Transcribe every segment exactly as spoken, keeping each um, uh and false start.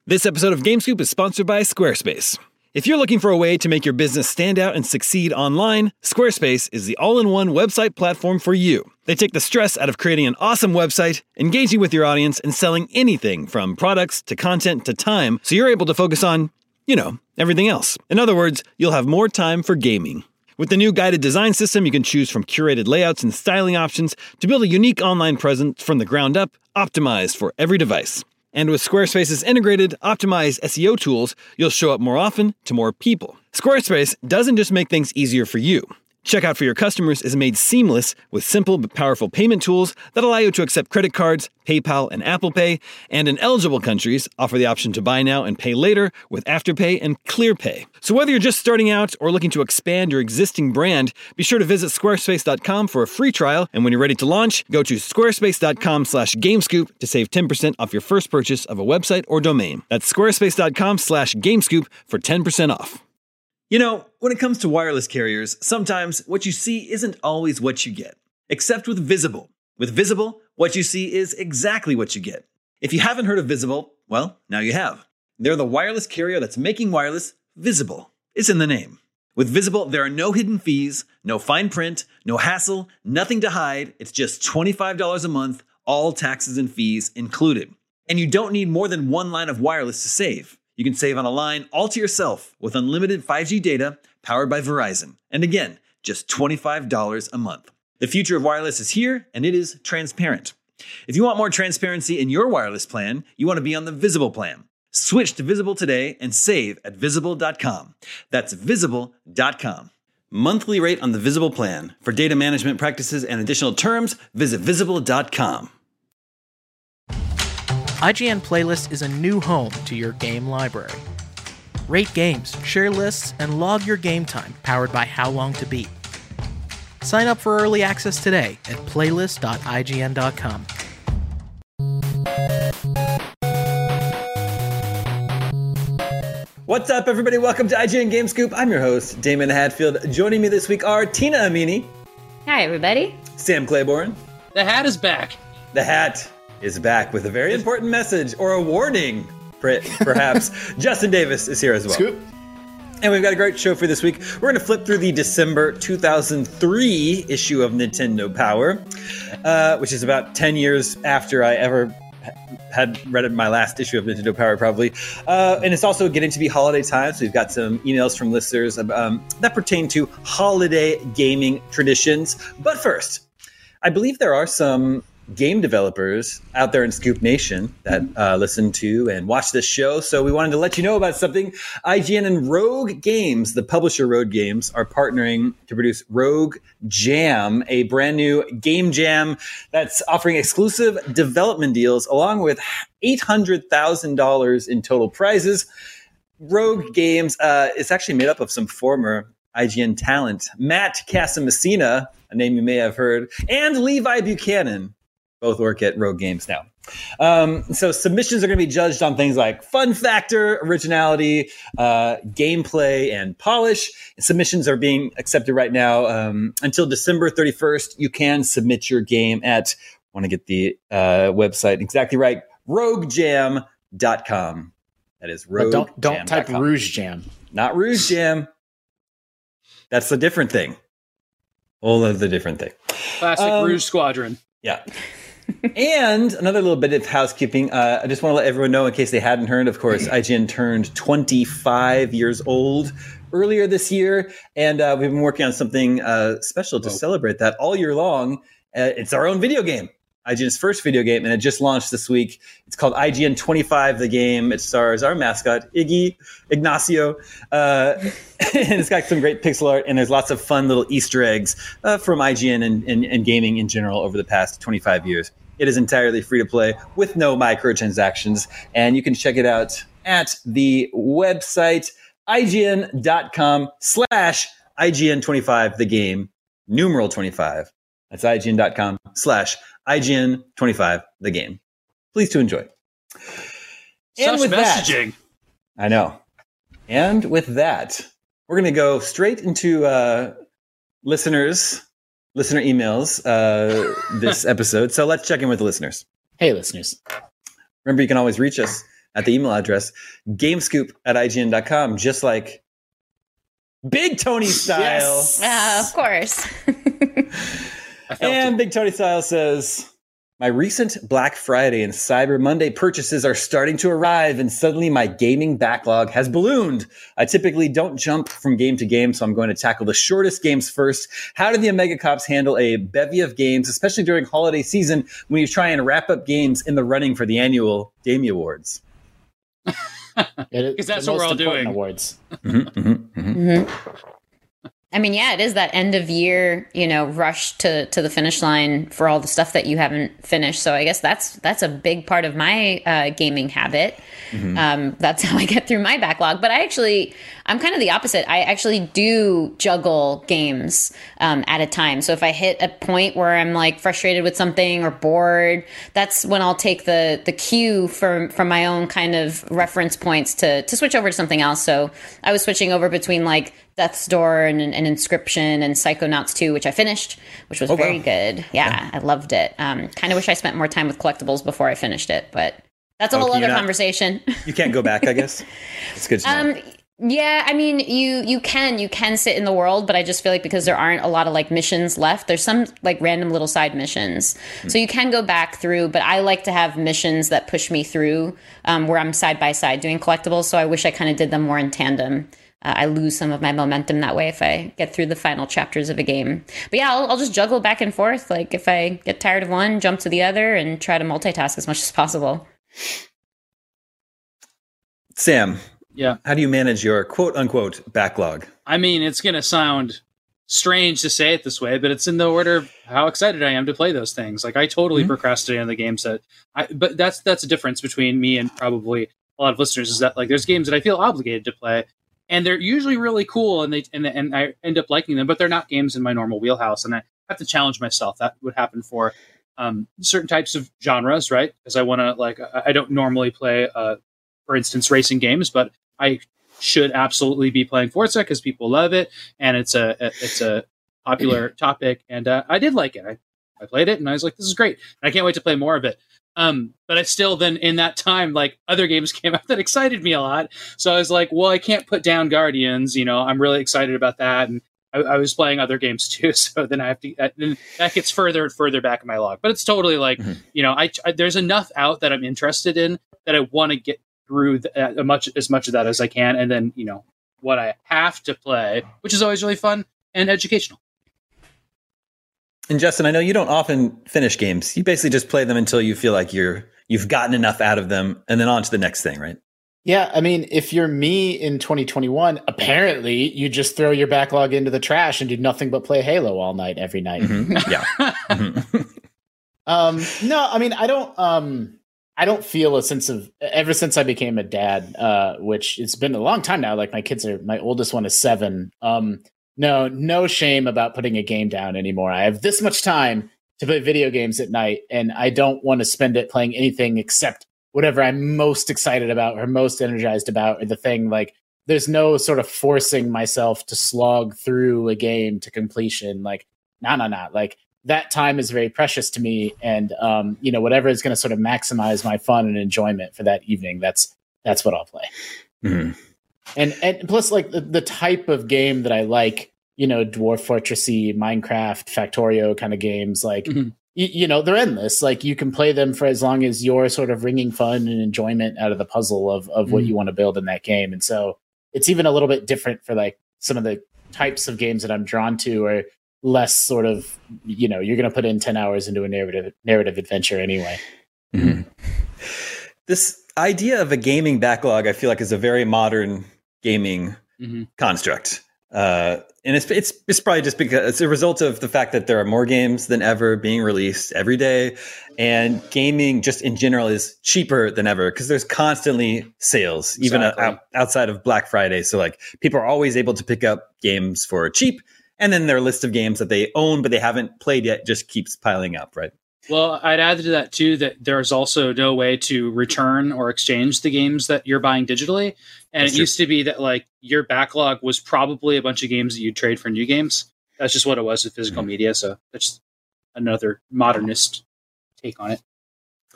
This episode of GameScoop is sponsored by Squarespace. If you're looking for a way to make your business stand out and succeed online, Squarespace is the all-in-one website platform for you. They take the stress out of creating an awesome website, engaging with your audience, and selling anything from products to content to time, so you're able to focus on, you know, everything else. In other words, you'll have more time for gaming. With the new guided design system, you can choose from curated layouts and styling options to build a unique online presence from the ground up, optimized for every device. And with Squarespace's integrated, optimized S E O tools, you'll show up more often to more people. Squarespace doesn't just make things easier for you. Checkout for your customers is made seamless with simple but powerful payment tools that allow you to accept credit cards, PayPal, and Apple Pay, and in eligible countries, offer the option to buy now and pay later with Afterpay and ClearPay. So whether you're just starting out or looking to expand your existing brand, be sure to visit squarespace dot com for a free trial, and when you're ready to launch, go to squarespace dot com slash gamescoop to save ten percent off your first purchase of a website or domain. That's squarespace dot com slash gamescoop for ten percent off. You know, when it comes to wireless carriers, sometimes what you see isn't always what you get. Except with Visible. With Visible, what you see is exactly what you get. If you haven't heard of Visible, well, now you have. They're the wireless carrier that's making wireless visible. It's in the name. With Visible, there are no hidden fees, no fine print, no hassle, nothing to hide. It's just twenty-five dollars a month, all taxes and fees included. And you don't need more than one line of wireless to save. You can save on a line all to yourself with unlimited five G data powered by Verizon. And again, just twenty-five dollars a month. The future of wireless is here, and it is transparent. If you want more transparency in your wireless plan, you want to be on the Visible plan. Switch to Visible today and save at visible dot com. That's visible dot com. Monthly rate on the Visible plan. For data management practices and additional terms, visit visible dot com. I G N Playlist is a new home to your game library. Rate games, share lists, and log your game time powered by How Long to Beat. Sign up for early access today at playlist dot I G N dot com. What's up, everybody? Welcome to I G N Game Scoop. I'm your host, Damon Hadfield. Joining me this week are Tina Amini. Hi, everybody. Sam Claiborne. The hat is back. The hat is back with a very important message, or a warning, perhaps. Justin Davis is here as well. Scoop. And we've got a great show for this week. We're going to flip through the December two thousand three issue of Nintendo Power, uh, which is about ten years after I ever had read my last issue of Nintendo Power, probably. Uh, and it's also getting to be holiday time, so we've got some emails from listeners um, that pertain to holiday gaming traditions. But first, I believe there are some game developers out there in Scoop Nation that uh, listen to and watch this show. So we wanted to let you know about something. I G N and Rogue Games, the publisher Rogue Games, are partnering to produce Rogue Jam, a brand new game jam that's offering exclusive development deals along with eight hundred thousand dollars in total prizes. Rogue Games uh, is actually made up of some former I G N talent. Matt Casamassina, a name you may have heard, and Levi Buchanan. Both work at Rogue Games now. Um, so submissions are going to be judged on things like fun factor, originality, uh, gameplay, and polish. Submissions are being accepted right now um, until December thirty-first. You can submit your game at, I want to get the uh, website exactly right, rogue jam dot com. That is rogue jam dot com. Don't, don't type Rouge Jam. Not Rouge Jam. That's a different thing. Whole other different thing. Classic um, Rouge Squadron. Yeah. And another little bit of housekeeping. Uh, I just want to let everyone know, in case they hadn't heard, of course, I G N turned twenty-five years old earlier this year. And uh, we've been working on something uh, special to oh. celebrate that all year long. Uh, it's our own video game. I G N's first video game, and it just launched this week. It's called I G N twenty-five, the game. It stars our mascot, Iggy, Ignacio. Uh, and it's got some great pixel art, and there's lots of fun little Easter eggs uh, from I G N and, and, and gaming in general over the past twenty-five years. It is entirely free to play with no microtransactions, and you can check it out at the website, ign.com slash IGN25, the game, numeral twenty-five. That's ign.com slash IGN25, the game. Please to enjoy. And Such with messaging. That, I know. And with that, we're going to go straight into uh, listeners, listener emails uh, this episode. So let's check in with the listeners. Hey, listeners. Remember, you can always reach us at the email address gamescoop at I G N dot com, just like Big Tony Style. Yes. Uh, of course. And Big Tony Style says, my recent Black Friday and Cyber Monday purchases are starting to arrive, and suddenly my gaming backlog has ballooned. I typically don't jump from game to game, so I'm going to tackle the shortest games first. How do the Omega Cops handle a bevy of games, especially during holiday season when you try and wrap up games in the running for the annual Gamey Awards? Because that's what we're all doing. Awards. Mm-hmm, mm-hmm, mm-hmm. Mm-hmm. I mean, yeah, it is that end of year, you know, rush to, to the finish line for all the stuff that you haven't finished. So I guess that's that's a big part of my uh, gaming habit. Mm-hmm. Um, that's how I get through my backlog. But I actually, I'm kind of the opposite. I actually do juggle games um, at a time. So if I hit a point where I'm like frustrated with something or bored, that's when I'll take the the cue from from my own kind of reference points to to switch over to something else. So I was switching over between like Death's Door and, and Inscription and Psychonauts two, which I finished, which was oh, very wow. good. Yeah, yeah, I loved it. Um, kind of wish I spent more time with collectibles before I finished it, but that's a oh, whole other not, conversation. You can't go back, I guess. It's good to know. Um, yeah, I mean, you you can you can sit in the world, but I just feel like because there aren't a lot of like missions left, there's some like random little side missions, mm. so you can go back through. But I like to have missions that push me through, um, where I'm side by side doing collectibles. So I wish I kind of did them more in tandem. Uh, I lose some of my momentum that way if I get through the final chapters of a game. But yeah, I'll, I'll just juggle back and forth. Like if I get tired of one, jump to the other and try to multitask as much as possible. Sam, yeah, how do you manage your quote unquote backlog? I mean, it's going to sound strange to say it this way, but it's in the order of how excited I am to play those things. Like I totally mm-hmm. procrastinate on the games that I, but that's, that's a difference between me and probably a lot of listeners is that like there's games that I feel obligated to play. And they're usually really cool, and they and, and I end up liking them, but they're not games in my normal wheelhouse, and I have to challenge myself. That would happen for um, certain types of genres, right? Because I want to, like, I don't normally play, uh, for instance, racing games, but I should absolutely be playing Forza because people love it, and it's a, a it's a popular topic, and uh, I did like it. I, I played it, and I was like, this is great. And I can't wait to play more of it. Um, but I still then in that time, like other games came out that excited me a lot. So I was like, well, I can't put down Guardians, you know, I'm really excited about that. And I, I was playing other games too. So then I have to, uh, then that gets further and further back in my log, but it's totally like, mm-hmm. you know, I, I, there's enough out that I'm interested in that I want to get through the, uh, much, as much of that as I can. And then, you know, what I have to play, which is always really fun and educational. And Justin, I know you don't often finish games. You basically just play them until you feel like you're you've gotten enough out of them, and then on to the next thing, right? Yeah, I mean, if you're me in twenty twenty-one, apparently you just throw your backlog into the trash and do nothing but play Halo all night, every night. Mm-hmm. Yeah. mm-hmm. um, no, I mean, I don't. Um, I don't feel a sense of ever since I became a dad, uh, which it's been a long time now. Like my kids are, my oldest one is seven. Um, No, no shame about putting a game down anymore. I have this much time to play video games at night, and I don't want to spend it playing anything except whatever I'm most excited about or most energized about, or the thing. Like, there's no sort of forcing myself to slog through a game to completion. Like, no, no, no. Like, that time is very precious to me, and um, you know, whatever is going to sort of maximize my fun and enjoyment for that evening, that's that's what I'll play. Mm-hmm. And and plus, like the, the type of game that I like, you know, Dwarf Fortressy, Minecraft, Factorio kind of games, like, mm-hmm. y- you know, they're endless. Like you can play them for as long as you're sort of wringing fun and enjoyment out of the puzzle of, of mm-hmm. what you want to build in that game. And so it's even a little bit different for like some of the types of games that I'm drawn to, or less sort of, you know, you're going to put in ten hours into a narrative narrative adventure anyway. Mm-hmm. This idea of a gaming backlog, I feel like, is a very modern gaming mm-hmm. construct. Uh, and it's, it's, it's probably just because it's a result of the fact that there are more games than ever being released every day. And gaming just in general is cheaper than ever because there's constantly sales, exactly. even uh, outside of Black Friday. So like people are always able to pick up games for cheap. And then their list of games that they own, but they haven't played yet, just keeps piling up, right? Well, I'd add to that, too, that there's also no way to return or exchange the games that you're buying digitally. And That's it true. Used to be that, like, your backlog was probably a bunch of games that you trade for new games. That's just what it was with physical mm-hmm. media. So that's another modernist take on it.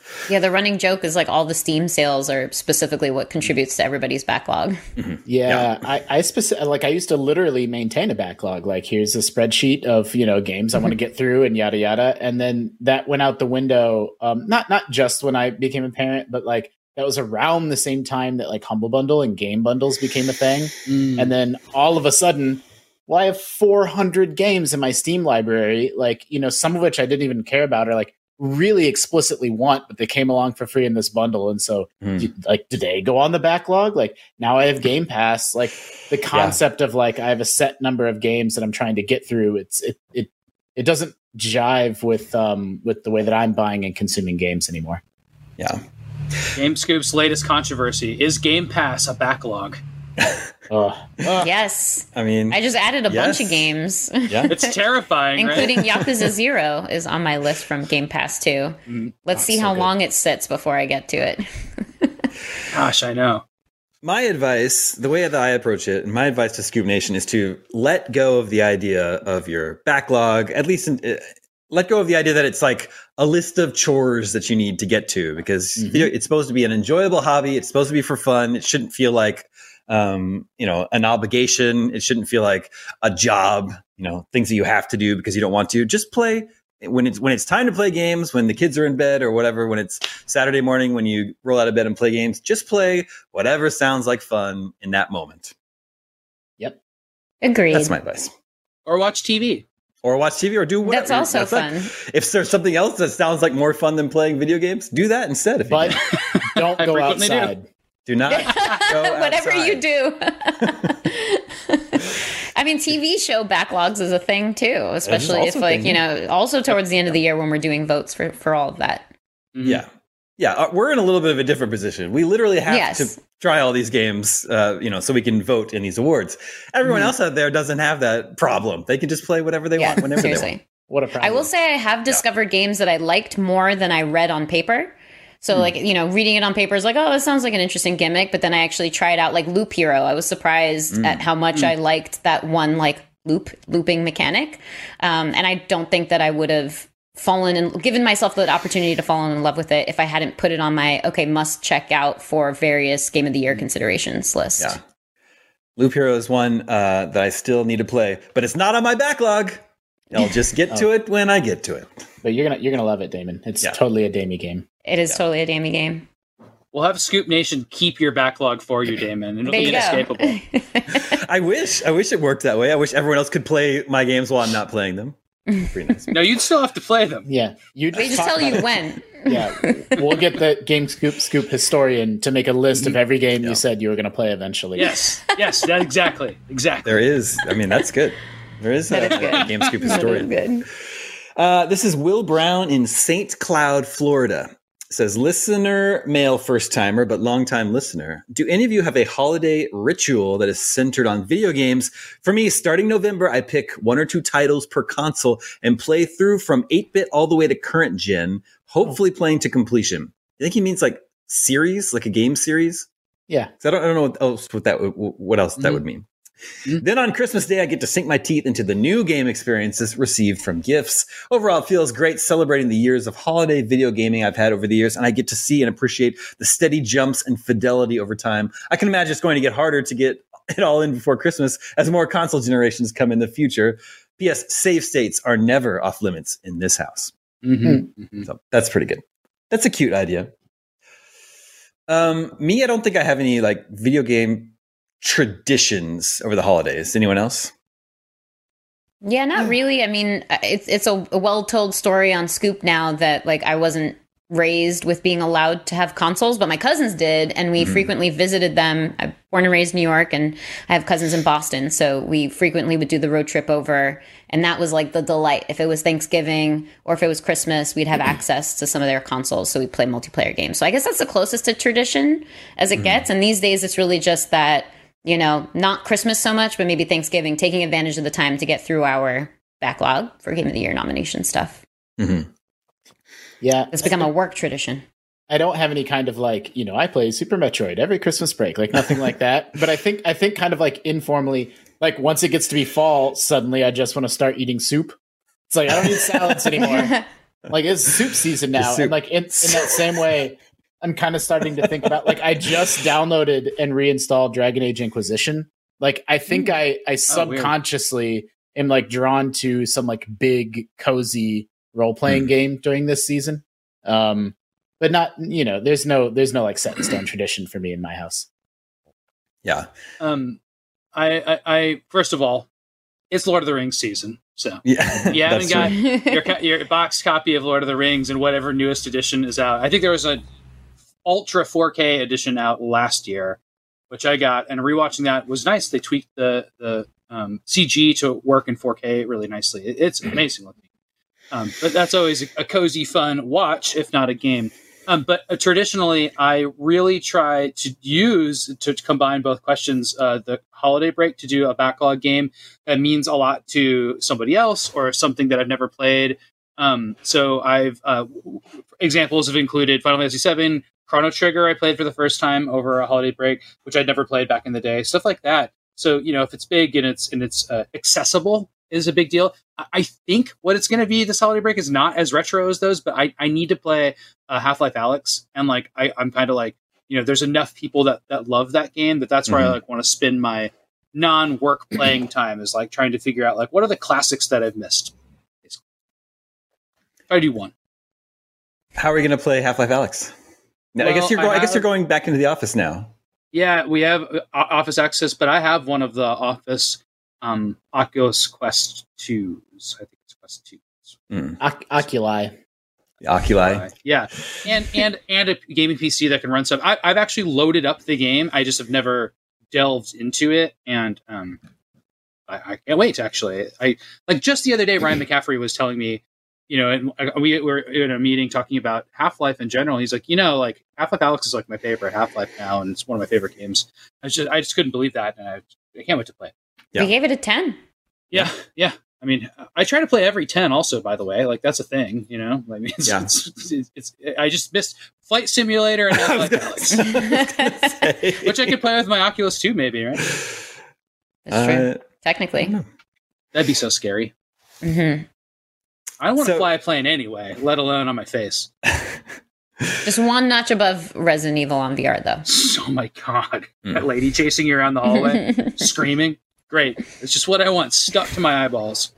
Yeah, the running joke is like all the Steam sales are specifically what contributes to everybody's backlog. Mm-hmm. Yeah, yeah, I, I specific like I used to literally maintain a backlog. Like, here's a spreadsheet of you know games I want to get through and yada yada, and then that went out the window. Um, not not just when I became a parent, but like that was around the same time that like Humble Bundle and game bundles became a thing, mm. and then all of a sudden. Well, I have four hundred games in my Steam library, like, you know, some of which I didn't even care about or like really explicitly want, but they came along for free in this bundle. And so mm. do, like, did they go on the backlog? Like now I have Game Pass, like the concept yeah. of like, I have a set number of games that I'm trying to get through. It's, it, it, it doesn't jive with, um, with the way that I'm buying and consuming games anymore. Yeah. GameScoop's latest controversy, is Game Pass a backlog? Uh, uh, yes. I mean, I just added a yes. bunch of games. Yeah. It's terrifying, including right? Yakuza Zero is on my list from Game Pass too. Mm, Let's see so how good. long it sits before I get to it. Gosh, I know. My advice, the way that I approach it, and my advice to Scoop Nation is to let go of the idea of your backlog, at least in, uh, let go of the idea that it's like a list of chores that you need to get to, because mm-hmm. it's supposed to be an enjoyable hobby. It's supposed to be for fun. It shouldn't feel like Um, you know, an obligation. It shouldn't feel like a job, you know, things that you have to do because you don't want to. Just play when it's when it's time to play games, when the kids are in bed or whatever, when it's Saturday morning, when you roll out of bed and play games, just play whatever sounds like fun in that moment. Yep. Agreed. That's my advice. Or watch T V. Or watch T V or do whatever. That's also That's fun. Like, if there's something else that sounds like more fun than playing video games, do that instead. If but you don't go outside. Do. Do not go whatever outside. you do. I mean, T V show backlogs is a thing too, especially if like, you know, also towards the end of the year when we're doing votes for, for all of that. Mm-hmm. Yeah. Yeah. Uh, we're in a little bit of a different position. We literally have yes. to try all these games, uh, you know, so we can vote in these awards. Everyone mm. else out there doesn't have that problem. They can just play whatever they yeah, want whenever seriously. they want. What a problem. I will say I have discovered yeah. games that I liked more than I read on paper. So, mm. like, you know, reading it on paper is like, oh, that sounds like an interesting gimmick. But then I actually tried out, like, Loop Hero. I was surprised mm. at how much mm. I liked that one, like, loop looping mechanic. Um, and I don't think that I would have fallen and given myself the opportunity to fall in love with it if I hadn't put it on my, okay, must check out for various Game of the Year considerations list. Yeah. Loop Hero is one uh, that I still need to play, but it's not on my backlog. I'll just get oh. to it when I get to it. But you're gonna you're gonna love it, Damon. It's yeah. totally a Damie game. It is yeah. totally a Damie game. We'll have Scoop Nation keep your backlog for you, Damon. It'll there be inescapable. I wish. I wish it worked that way. I wish everyone else could play my games while I'm not playing them. Pretty nice. No, you'd still have to play them. Yeah, you they just tell you it. when. Yeah, we'll get the Game Scoop Scoop historian to make a list of every game yeah. you said you were going to play eventually. Yes, yes, that exactly, exactly. There is. I mean, that's good. There is a, a Game Scoop historian. That is good. Uh, this is Will Brown in Saint Cloud, Florida. It says, listener, male first timer, but longtime listener. Do any of you have a holiday ritual that is centered on video games? For me, starting November, I pick one or two titles per console and play through from eight-bit all the way to current gen, hopefully playing to completion. I think he means like series, like a game series. Yeah. I don't, I don't know what else, what that, what else mm-hmm. that would mean. Mm-hmm. Then on Christmas Day, I get to sink my teeth into the new game experiences received from gifts. Overall, it feels great celebrating the years of holiday video gaming I've had over the years, and I get to see and appreciate the steady jumps and fidelity over time. I can imagine it's going to get harder to get it all in before Christmas as more console generations come in the future. P S. Save states are never off limits in this house. Mm-hmm. Mm-hmm. So that's pretty good. That's a cute idea. Um, me, I don't think I have any like video game traditions over the holidays. Anyone else? Yeah, not really. I mean, it's it's a, a well-told story on Scoop now that like I wasn't raised with being allowed to have consoles, but my cousins did, and we mm-hmm. frequently visited them. I'm born and raised in New York, and I have cousins in Boston, so we frequently would do the road trip over, and that was like the delight. If it was Thanksgiving or if it was Christmas, we'd have mm-hmm. access to some of their consoles, so we'd play multiplayer games. So I guess that's the closest to tradition as it mm-hmm. gets, and these days it's really just that, you know, not Christmas so much, but maybe Thanksgiving, taking advantage of the time to get through our backlog for Game of the Year nomination stuff. Mm-hmm. Yeah. It's become a work tradition. I don't have any kind of like, you know, I play Super Metroid every Christmas break, like nothing like that. But I think, I think kind of like informally, like once it gets to be fall, suddenly I just want to start eating soup. It's like, I don't need salads anymore. Like it's soup season now, soup. And like in, in that same way, I'm kind of starting to think about like I just downloaded and reinstalled Dragon Age Inquisition. Like I think mm. I I subconsciously oh, am like drawn to some like big cozy role playing mm. game during this season. Um, but not you know there's no there's no like set in stone tradition for me in my house. Yeah. Um, I, I I first of all, it's Lord of the Rings season. So yeah, you haven't got your, your box copy of Lord of the Rings and whatever newest edition is out. I think there was a Ultra four K edition out last year, which I got, and rewatching that was nice. They tweaked the the um, C G to work in four K really nicely. It, it's amazing looking. Um, but that's always a, a cozy, fun watch, if not a game. Um, but uh, traditionally, I really try to use to, to combine both questions. Uh, the holiday break to do a backlog game that means a lot to somebody else or something that I've never played. Um, so I've uh, examples have included Final Fantasy seven, Chrono Trigger. I played for the first time over a holiday break, which I'd never played back in the day. Stuff like that. So you know, if it's big and it's and it's uh, accessible, is a big deal. I think what it's going to be this holiday break is not as retro as those, but I, I need to play uh, Half-Life Alyx. And like, I, I'm kind of like, you know, there's enough people that, that love that game that that's where mm-hmm. I like want to spend my non-work playing time is like trying to figure out like, what are the classics that I've missed? If I do one. How are we going to play Half-Life Alyx? Now, well, I guess you're going, I, have, I guess you're going back into the office now. Yeah, we have uh, office access, but I have one of the office Um, Oculus Quest twos. I think it's Quest twos. Mm. O- Oculi. The Oculi. Yeah. And and and a gaming P C that can run stuff. I, I've actually loaded up the game. I just have never delved into it. And um, I, I can't wait, actually. I like just the other day, Ryan McCaffrey was telling me, you know, and we were in a meeting talking about Half-Life in general. He's like, you know, like Half-Life Alyx is like my favorite Half-Life now, and it's one of my favorite games. I just I just couldn't believe that, and I, I can't wait to play it. Yeah. We gave it a ten. Yeah, yeah. I mean, I try to play every ten. Also, by the way, like that's a thing, you know. I mean, it's, yeah. it's, it's, it's I just missed Flight Simulator and Half-Life Alyx, which I could play with my Oculus too, maybe, right? That's true. Uh, Technically, that'd be so scary. Mm-hmm. I don't want to so, fly a plane anyway, let alone on my face. Just one notch above Resident Evil on V R, though. Oh my god, mm. that lady chasing you around the hallway, screaming. Great. It's just what I want, stuck to my eyeballs.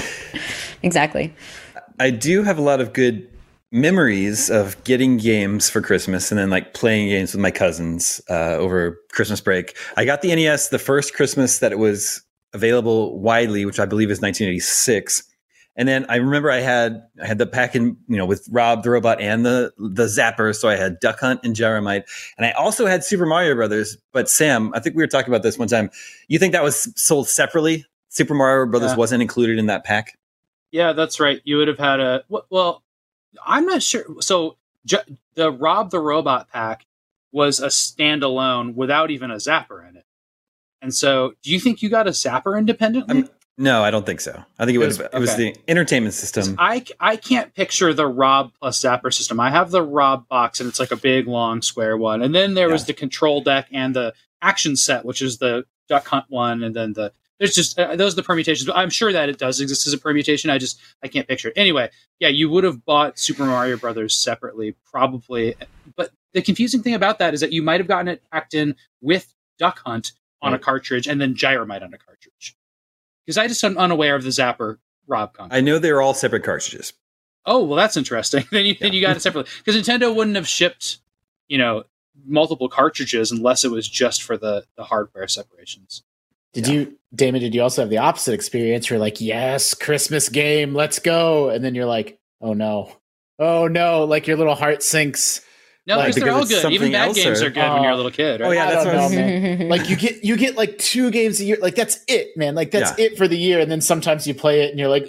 Exactly. I do have a lot of good memories of getting games for Christmas and then like playing games with my cousins uh, over Christmas break. I got the N E S the first Christmas that it was available widely, which I believe is nineteen eighty-six. And then I remember I had I had the pack in, you know, with Rob the Robot and the the Zapper. So I had Duck Hunt and Gyromite. And I also had Super Mario Brothers. But Sam, I think we were talking about this one time. You think that was sold separately? Super Mario Brothers yeah. wasn't included in that pack? Yeah, that's right. You would have had a... Well, I'm not sure. So the Rob the Robot pack was a standalone without even a Zapper in it. And so do you think you got a Zapper independently? I'm, No, I don't think so. I think it, it was, it was okay. the entertainment system. I, I can't picture the Rob plus Zapper system. I have the Rob box, and it's like a big, long, square one. And then there yeah. was the control deck and the action set, which is the Duck Hunt one. And then the there's just uh, those are the permutations. I'm sure that it does exist as a permutation. I just I can't picture it. Anyway, yeah, you would have bought Super Mario Brothers separately, probably. But the confusing thing about that is that you might have gotten it packed in with Duck Hunt on right. a cartridge and then Gyromite on a cartridge. Because I just am unaware of the Zapper Rob content. I know they're all separate cartridges. Oh, well, that's interesting. then you yeah. then you got it separately. Because Nintendo wouldn't have shipped, you know, multiple cartridges unless it was just for the, the hardware separations. Did yeah. you, Damon, did you also have the opposite experience? You're like, yes, Christmas game, let's go. And then you're like, oh no. Oh no. Like your little heart sinks. No, like, they're all good. Even bad games or, are good uh, when you're a little kid, right? Oh yeah, that's what I know, man. Like you get you get like two games a year. Like that's it, man. Like that's yeah. it for the year. And then sometimes you play it and you're like,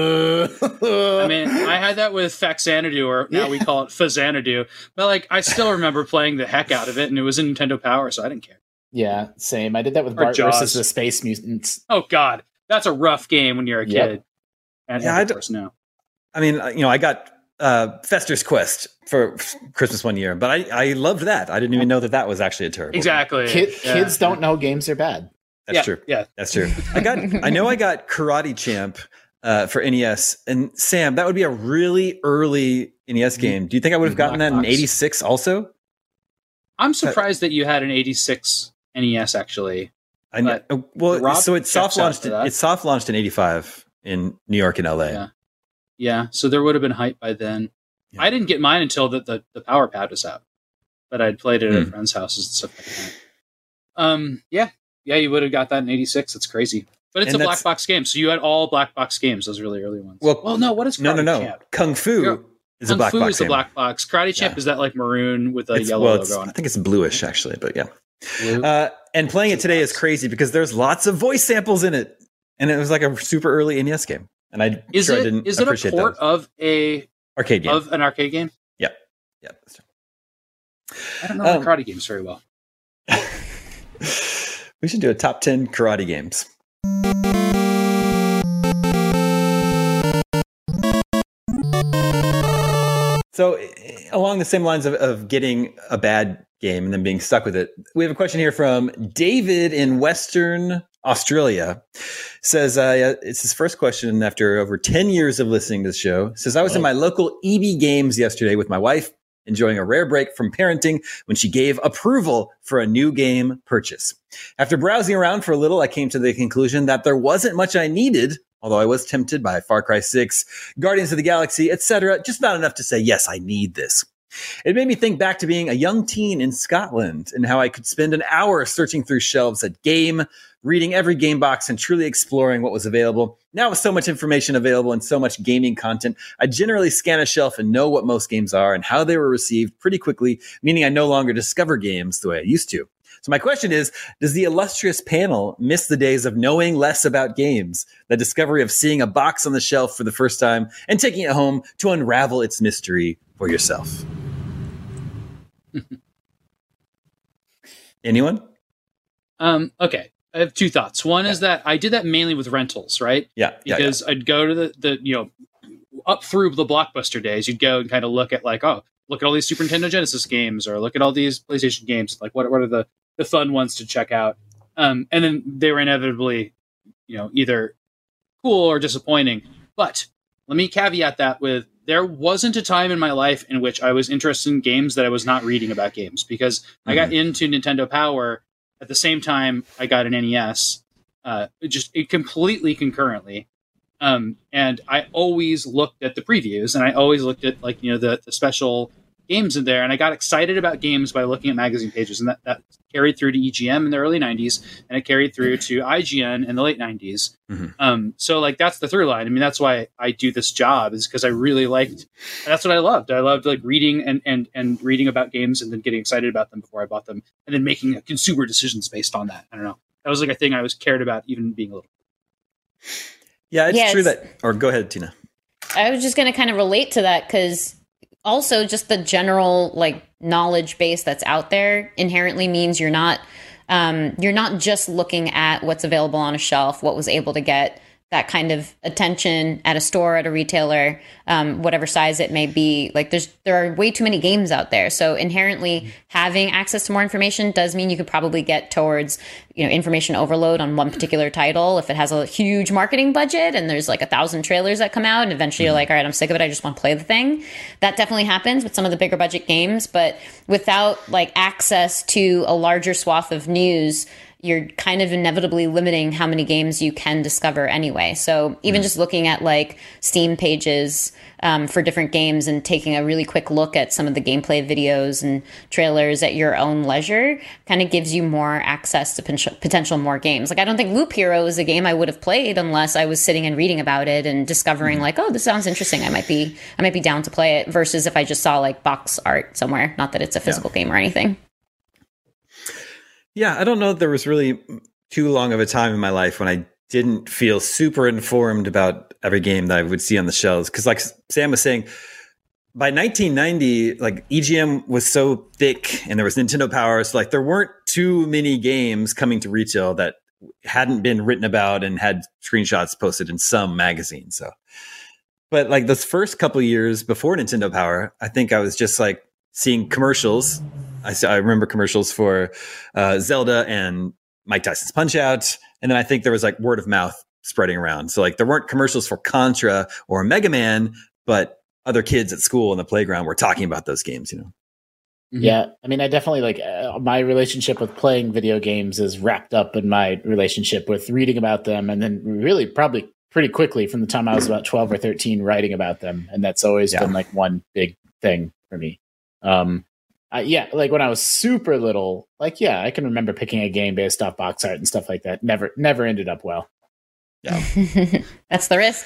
ugh. I mean, I had that with Faxanadu, or now yeah. we call it Fazanadu. But like, I still remember playing the heck out of it, and it was in Nintendo Power, so I didn't care. Yeah, same. I did that with Bart versus the Space Mutants. Oh God, that's a rough game when you're a yep. kid. And yeah, of course now. I mean, you know, I got uh, Fester's Quest for Christmas one year, but I, I loved that. I didn't even know that that was actually a terrible exactly. Kid, yeah. Kids don't know games are bad. That's yeah, true. Yeah, that's true. I got. I know I got Karate Champ uh, for N E S. And Sam, that would be a really early N E S game. Do you think I would have gotten that in eighty-six also? I'm surprised that you had an eighty-six N E S actually. I know. Well, Rob so it's soft checks out launched. for that. It's soft launched in eighty-five in New York and L A. Yeah, yeah. So there would have been hype by then. Yeah. I didn't get mine until the, the, the Power Pad was out, but I'd played it at Hmm. friends' houses and stuff like that. Um, yeah, yeah. You would have got that in eighty-six. It's crazy, but it's And a that's- black box game. So you had all black box games, those really early ones. Well- well, no. What is No, no, Karate no. Champ? Kung Fu Yeah. is Kung a black Fu box is the game. black box. Karate Champ Yeah. is that like maroon with a It's- yellow well, logo it's- on I it. think it's bluish actually, but yeah. Blue. Uh, and playing it today is crazy because there's lots of voice samples in it, and it was like a super early N E S game. And I is sure I it didn't is it a appreciate port that of a arcade game. of an arcade game? yeah, yeah. That's I don't know Um, the karate games very well. right. We should do a top ten karate games. So, eh, along the same lines of, of getting a bad game and then being stuck with it, we have a question here from David in Western Australia. Says uh, yeah, it's his first question after over ten years of listening to the show. Says, I was in my local E B Games yesterday with my wife, enjoying a rare break from parenting when she gave approval for a new game purchase. After browsing around for a little, I came to the conclusion that there wasn't much I needed, although I was tempted by Far Cry six, Guardians of the Galaxy, et cetera, just not enough to say, yes, I need this. It made me think back to being a young teen in Scotland and how I could spend an hour searching through shelves at Game, reading every game box and truly exploring what was available. Now with so much information available and so much gaming content, I generally scan a shelf and know what most games are and how they were received pretty quickly, meaning I no longer discover games the way I used to. So my question is, does the illustrious panel miss the days of knowing less about games, the discovery of seeing a box on the shelf for the first time and taking it home to unravel its mystery for yourself? Anyone? Um, okay, I have two thoughts. One is that I did that mainly with rentals, right? Yeah. yeah, Because I'd go to the, the, you know, up through the Blockbuster days, you'd go and kind of look at like, oh, look at all these Super Nintendo Genesis games, or look at all these PlayStation games. Like, what, what are the, the fun ones to check out? Um, and then they were inevitably, you know, either cool or disappointing. But let me caveat that with, there wasn't a time in my life in which I was interested in games that I was not reading about games, because mm-hmm. I got into Nintendo Power at the same time I got an N E S, uh, just it completely concurrently. Um, and I always looked at the previews, and I always looked at like, you know, the, the special games in there. And I got excited about games by looking at magazine pages, and that, that carried through to E G M in the early nineties, and it carried through to I G N in the late nineties. Mm-hmm. Um, so like, that's the through line. I mean, that's why I do this job, is because I really liked, that's what I loved. I loved like reading and, and, and reading about games and then getting excited about them before I bought them, and then making consumer decisions based on that. I don't know. That was like a thing I was cared about, even being a little. Yeah, it's yeah, true it's, that, or go ahead, Tina. I was just going to kind of relate to that, because also just the general like knowledge base that's out there inherently means you're not um, you're not just looking at what's available on a shelf, what was able to get that kind of attention at a store, at a retailer, um, whatever size it may be. Like there's there are way too many games out there. So inherently having access to more information does mean you could probably get towards, you know, information overload on one particular title. If it has a huge marketing budget and there's like a thousand trailers that come out and eventually you're like, all right, I'm sick of it, I just want to play the thing. That definitely happens with some of the bigger budget games, but without like access to a larger swath of news, you're kind of inevitably limiting how many games you can discover anyway. So even mm. just looking at like Steam pages um, for different games and taking a really quick look at some of the gameplay videos and trailers at your own leisure kind of gives you more access to potential, potential more games. Like I don't think Loop Hero is a game I would have played unless I was sitting and reading about it and discovering mm. like, oh, this sounds interesting. I might be, I might be down to play it, versus if I just saw like box art somewhere. Not that it's a physical yeah. game or anything. Yeah, I don't know that there was really too long of a time in my life when I didn't feel super informed about every game that I would see on the shelves. Because like Sam was saying, by nineteen ninety, like E G M was so thick and there was Nintendo Power. So like there weren't too many games coming to retail that hadn't been written about and had screenshots posted in some magazine. So, but like those first couple of years before Nintendo Power, I think I was just like seeing commercials. I, I remember commercials for uh, Zelda and Mike Tyson's Punch-Out. And then I think there was like word of mouth spreading around. So like there weren't commercials for Contra or Mega Man, but other kids at school in the playground were talking about those games, you know? Mm-hmm. Yeah. I mean, I definitely like uh, my relationship with playing video games is wrapped up in my relationship with reading about them. And then really probably pretty quickly from the time I was about twelve or thirteen writing about them. And that's always yeah. been like one big thing for me. Um, Uh, yeah, like when I was super little, like, yeah, I can remember picking a game based off box art and stuff like that. Never, never ended up well. Yeah. That's the risk.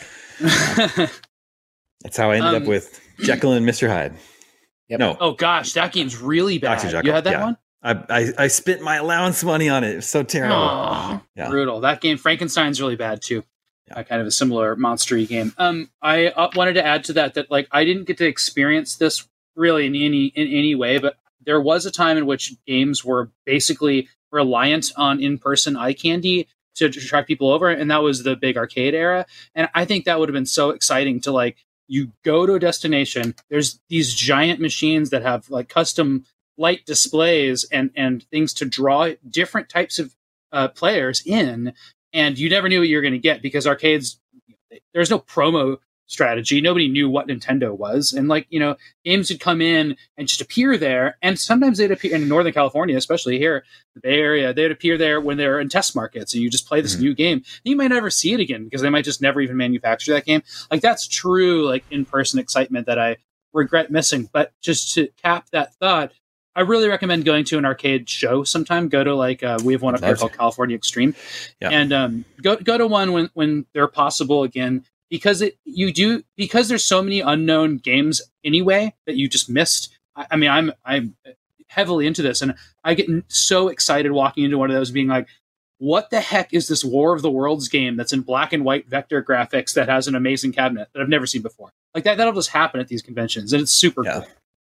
That's how I ended um, up with Jekyll and Mister Hyde. Yep. No. Oh, gosh, that game's really bad. Doctor Jekyll, you had that yeah. one? I, I I spent my allowance money on it. It was so terrible. Oh, yeah. Brutal. That game, Frankenstein's really bad, too. Yeah. Uh, kind of a similar monster-y game. Um, I uh, wanted to add to that that, like, I didn't get to experience this really in any in any way, but there was a time in which games were basically reliant on in-person eye candy to, to attract people over, and that was the big arcade era. And I think that would have been so exciting to, like, you go to a destination, there's these giant machines that have like custom light displays and and things to draw different types of uh, players in, and you never knew what you were going to get because arcades, there's no promo strategy. Nobody knew what Nintendo was. And like, you know, games would come in and just appear there. And sometimes they'd appear in Northern California, especially here, the Bay Area, they'd appear there when they're in test markets. And you just play this mm-hmm. new game. And you might never see it again because they might just never even manufacture that game. Like that's true, like in-person excitement that I regret missing. But just to cap that thought, I really recommend going to an arcade show sometime. Go to like, uh, we have one up here called California Extreme. Yeah. And um, go, go to one when, when they're possible again. Because it, you do, because there's so many unknown games anyway that you just missed. I, I mean, I'm I'm heavily into this, and I get so excited walking into one of those, being like, "What the heck is this War of the Worlds game that's in black and white vector graphics that has an amazing cabinet that I've never seen before?" Like that, that'll just happen at these conventions, and it's super yeah. cool.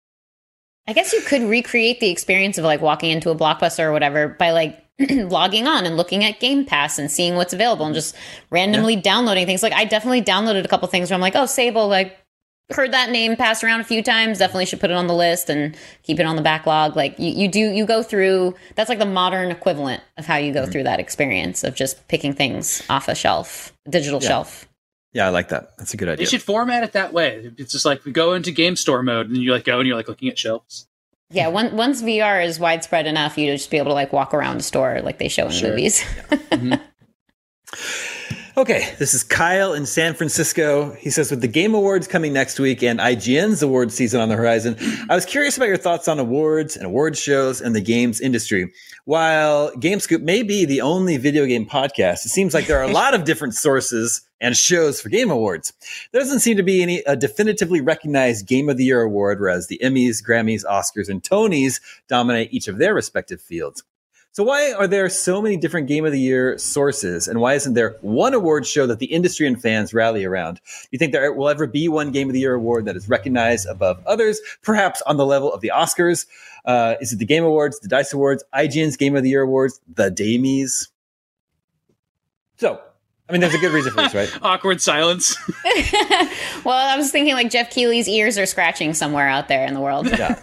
I guess you could recreate the experience of like walking into a Blockbuster or whatever by like logging on and looking at Game Pass and seeing what's available and just randomly yeah. downloading things. Like I definitely downloaded a couple things where I'm like, oh, Sable, like heard that name passed around a few times. Definitely should put it on the list and keep it on the backlog. Like you, you do, you go through, that's like the modern equivalent of how you go mm-hmm. through that experience of just picking things off a shelf, digital yeah. shelf. Yeah, I like that. That's a good idea. They should format it that way. It's just like we go into game store mode and you like go and you're like looking at shelves. Yeah, one, once V R is widespread enough, you just be able to like walk around a store like they show in sure. movies. mm-hmm. Okay, this is Kyle in San Francisco. He says, with the Game Awards coming next week and I G N's awards season on the horizon, I was curious about your thoughts on awards and award shows and the games industry. While GameScoop may be the only video game podcast, it seems like there are a lot of different sources and shows for Game Awards. There doesn't seem to be any a definitively recognized Game of the Year award, whereas the Emmys, Grammys, Oscars, and Tonys dominate each of their respective fields. So why are there so many different Game of the Year sources, and why isn't there one award show that the industry and fans rally around? Do you think there will ever be one Game of the Year award that is recognized above others, perhaps on the level of the Oscars? Uh, is it the Game Awards, the DICE Awards, I G N's Game of the Year Awards, the Damies? So, I mean, there's a good reason for this, right? Awkward silence. Well, I was thinking like Jeff Keighley's ears are scratching somewhere out there in the world. Yeah.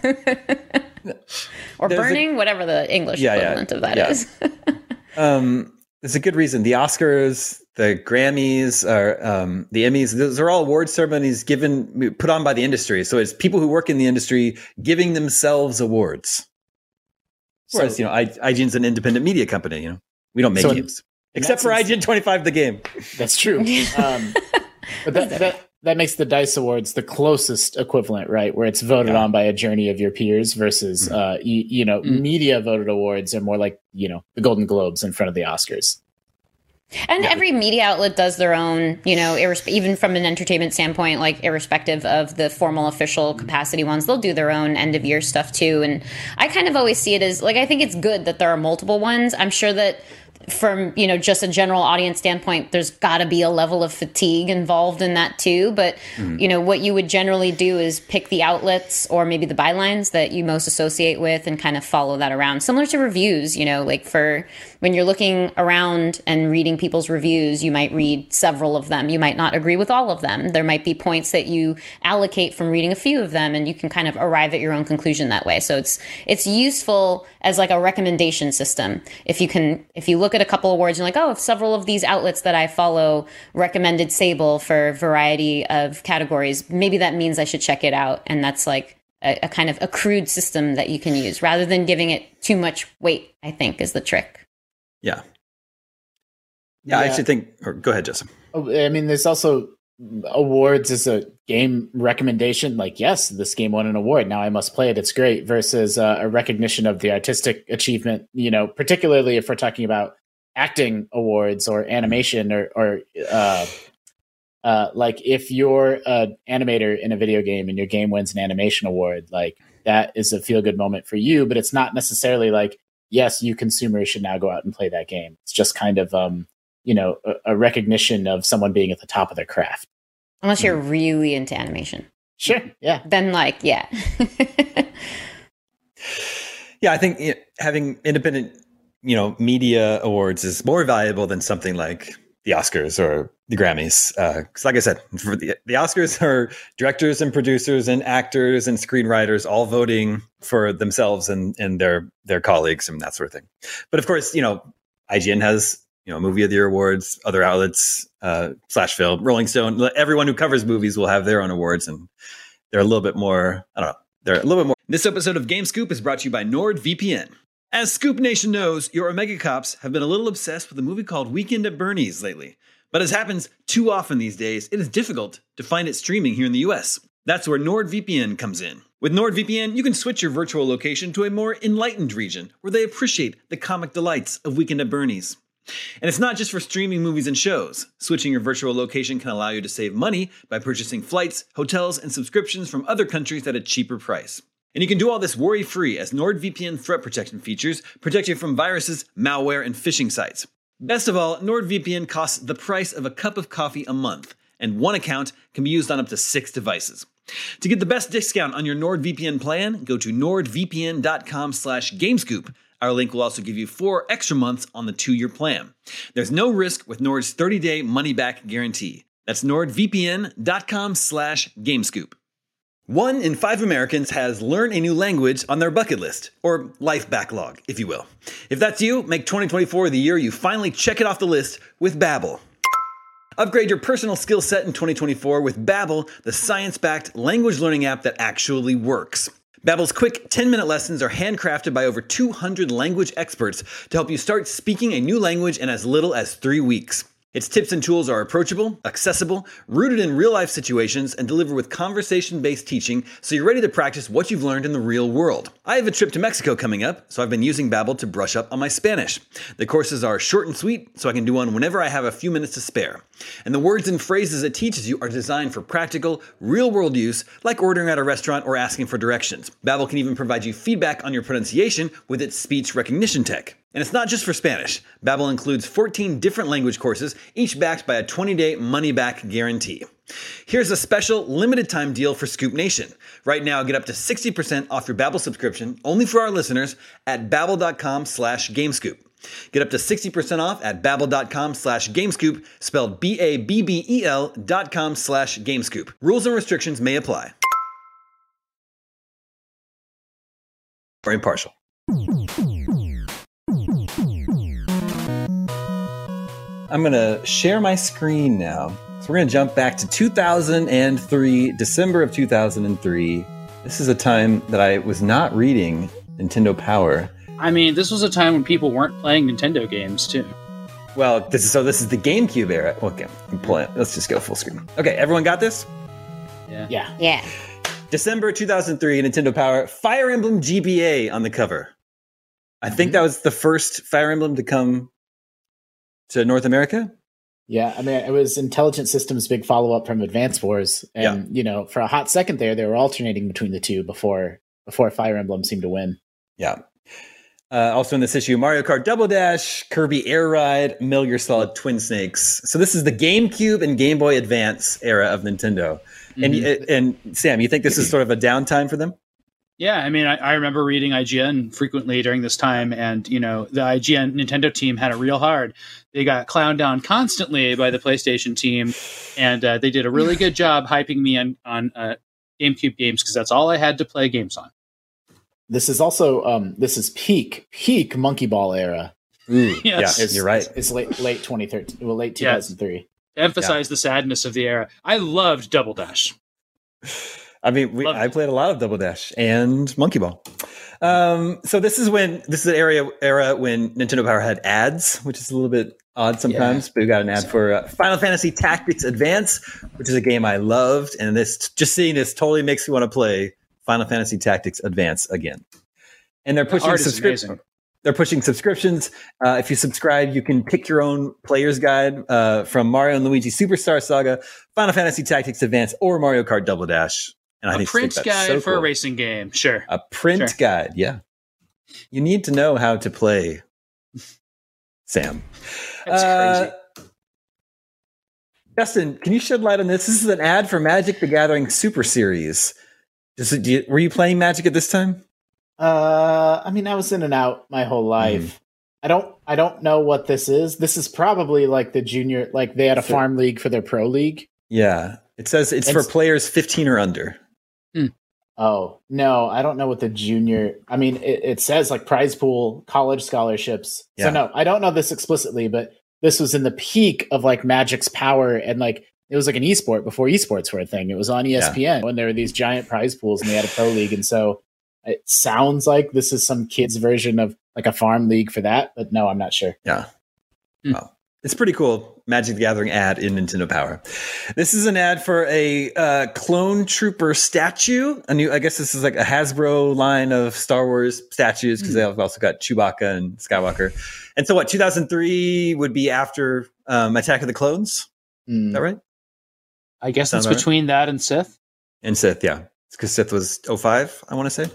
Or there's burning, a, whatever the English yeah, equivalent yeah, of that yeah. is. um, there's a good reason. The Oscars, the Grammys, or um, the Emmys, those are all award ceremonies given, put on by the industry. So it's people who work in the industry giving themselves awards. Whereas, so, you know, I, I G N's an independent media company. You know, we don't make so games. In, Except for I G N twenty-five, the game. That's true. Um, but that, that that makes the DICE Awards the closest equivalent, right? Where it's voted yeah. on by a journey of your peers versus, mm-hmm. uh, you, you know, mm-hmm. media voted awards are more like, you know, the Golden Globes in front of the Oscars. And yeah. every media outlet does their own, you know, irresp- even from an entertainment standpoint, like irrespective of the formal official capacity ones, they'll do their own end of year stuff too. And I kind of always see it as like, I think it's good that there are multiple ones. I'm sure that from, you know, just a general audience standpoint, there's got to be a level of fatigue involved in that too. But, mm-hmm. you know, what you would generally do is pick the outlets or maybe the bylines that you most associate with and kind of follow that around. Similar to reviews, you know, like for when you're looking around and reading people's reviews, you might read several of them. You might not agree with all of them. There might be points that you allocate from reading a few of them, and you can kind of arrive at your own conclusion that way. So it's it's useful as like a recommendation system. If you can, if you look look at a couple awards and like, oh, if several of these outlets that I follow recommended Sable for a variety of categories, maybe that means I should check it out. And that's like a, a kind of a crude system that you can use rather than giving it too much weight, I think is the trick. Yeah. Yeah, yeah. I actually think, or go ahead, Joseph. I mean, there's also awards as a game recommendation. Like, yes, this game won an award. Now I must play it. It's great. Versus uh, a recognition of the artistic achievement, you know, particularly if we're talking about acting awards or animation or, or uh, uh, like if you're an animator in a video game and your game wins an animation award, like that is a feel good moment for you, but it's not necessarily like, yes, you consumers should now go out and play that game. It's just kind of, um, you know, a, a recognition of someone being at the top of their craft. Unless you're really into animation. Sure. Yeah. Then like, yeah. Yeah, I think it, having independent, you know, media awards is more valuable than something like the Oscars or the Grammys. Because like I said, for the, the Oscars are directors and producers and actors and screenwriters all voting for themselves and, and their, their colleagues and that sort of thing. But of course, you know, I G N has, you know, Movie of the Year awards, other outlets, uh, Slash Film, Rolling Stone, everyone who covers movies will have their own awards, and they're a little bit more, I don't know, they're a little bit more. This episode of Game Scoop is brought to you by NordVPN. As Scoop Nation knows, your Omega Cops have been a little obsessed with a movie called Weekend at Bernie's lately. But as happens too often these days, it is difficult to find it streaming here in the U S. That's where NordVPN comes in. With NordVPN, you can switch your virtual location to a more enlightened region where they appreciate the comic delights of Weekend at Bernie's. And it's not just for streaming movies and shows. Switching your virtual location can allow you to save money by purchasing flights, hotels, and subscriptions from other countries at a cheaper price. And you can do all this worry-free as NordVPN threat protection features protect you from viruses, malware, and phishing sites. Best of all, NordVPN costs the price of a cup of coffee a month, and one account can be used on up to six devices. To get the best discount on your NordVPN plan, go to nordvpn.com slash gamescoop. Our link will also give you four extra months on the two-year plan. There's no risk with Nord's thirty-day money-back guarantee. That's nordvpn.com slash gamescoop. One in five Americans has learn a new language on their bucket list, or life backlog, if you will. If that's you, make twenty twenty-four the year you finally check it off the list with Babbel. Upgrade your personal skill set in twenty twenty-four with Babbel, the science-backed language learning app that actually works. Babbel's quick ten-minute lessons are handcrafted by over two hundred language experts to help you start speaking a new language in as little as three weeks. Its tips and tools are approachable, accessible, rooted in real-life situations, and deliver with conversation-based teaching so you're ready to practice what you've learned in the real world. I have a trip to Mexico coming up, so I've been using Babbel to brush up on my Spanish. The courses are short and sweet, so I can do one whenever I have a few minutes to spare. And the words and phrases it teaches you are designed for practical, real-world use, like ordering at a restaurant or asking for directions. Babbel can even provide you feedback on your pronunciation with its speech recognition tech. And it's not just for Spanish. Babbel includes fourteen different language courses, each backed by a twenty-day money-back guarantee. Here's a special limited-time deal for Scoop Nation. Right now, get up to sixty percent off your Babbel subscription, only for our listeners, at babbel.com slash gamescoop. Get up to sixty percent off at babbel.com slash gamescoop, spelled B A B B E L dot com slash gamescoop. Rules and restrictions may apply. Or impartial. I'm going to share my screen now. So we're going to jump back to two thousand three, December of two thousand three. This is a time that I was not reading Nintendo Power. I mean, this was a time when people weren't playing Nintendo games, too. Well, this is so this is the GameCube era. Okay, I'm pulling it. Let's just go full screen. Okay, everyone got this? Yeah. Yeah. Yeah. December two thousand three, Nintendo Power, Fire Emblem G B A on the cover. I think mm-hmm. that was the first Fire Emblem to come to North America? Yeah, I mean, it was Intelligent Systems' big follow-up from Advance Wars. And, yeah. you know, for a hot second there, they were alternating between the two before before Fire Emblem seemed to win. Yeah. Uh, also in this issue, Mario Kart Double Dash, Kirby Air Ride, Metal Gear Solid Twin Snakes. So this is the GameCube and Game Boy Advance era of Nintendo. Mm-hmm. And, and Sam, you think this is sort of a downtime for them? Yeah, I mean, I, I remember reading I G N frequently during this time, and, you know, the I G N Nintendo team had it real hard. They got clowned down constantly by the PlayStation team, and uh, they did a really good job hyping me on, on uh, GameCube games, because that's all I had to play games on. This is also, um, this is peak, peak Monkey Ball era. Ooh, Yes. yeah, It's, you're right. It's, it's late late twenty thirteen. Well, late two thousand three. Emphasize the sadness of the era. I loved Double Dash. I mean, we, Loved I it. played a lot of Double Dash and Monkey Ball. Um, so this is when this is an area era when Nintendo Power had ads, which is a little bit odd sometimes. But we got an ad for uh, Final Fantasy Tactics Advance, which is a game I loved, and this just seeing this totally makes me want to play Final Fantasy Tactics Advance again. And they're pushing art is subscriptions. amazing. They're pushing subscriptions. Uh, if you subscribe, you can pick your own player's guide uh, from Mario and Luigi Superstar Saga, Final Fantasy Tactics Advance, or Mario Kart Double Dash. And I A think print that's guide so for cool. a racing game. Sure. A print Sure. guide, yeah. You need to know how to play, Sam. That's Uh, crazy. Justin, can you shed light on this? This is an ad for Magic the Gathering Super Series. Just, do you, were you playing Magic at this time? Uh, I mean, I was in and out my whole life. Mm-hmm. I don't. I don't know what this is. This is probably like the junior. Like they had a So- farm league for their pro league. Yeah. It says it's, It's- for players fifteen or under. Oh no, I don't know what the junior. I mean, it, it says like prize pool, college scholarships. Yeah. So no, I don't know this explicitly, but this was in the peak of like Magic's power, and like it was like an esport before esports were a thing. It was on E S P N when there were these giant prize pools, and they had a pro league, and so it sounds like this is some kids' version of like a farm league for that. But no, I'm not sure. Yeah. Hmm. Well, it's pretty cool. Magic the Gathering ad in Nintendo Power. This is an ad for a uh, clone trooper statue. A new, I guess this is like a Hasbro line of Star Wars statues because they've also got Chewbacca and Skywalker. And so, what two thousand three would be after um, Attack of the Clones? Hmm. Is that right? I guess Sounds it's all right. between that and Sith. And Sith, yeah, it's because Sith was oh five. I want to say.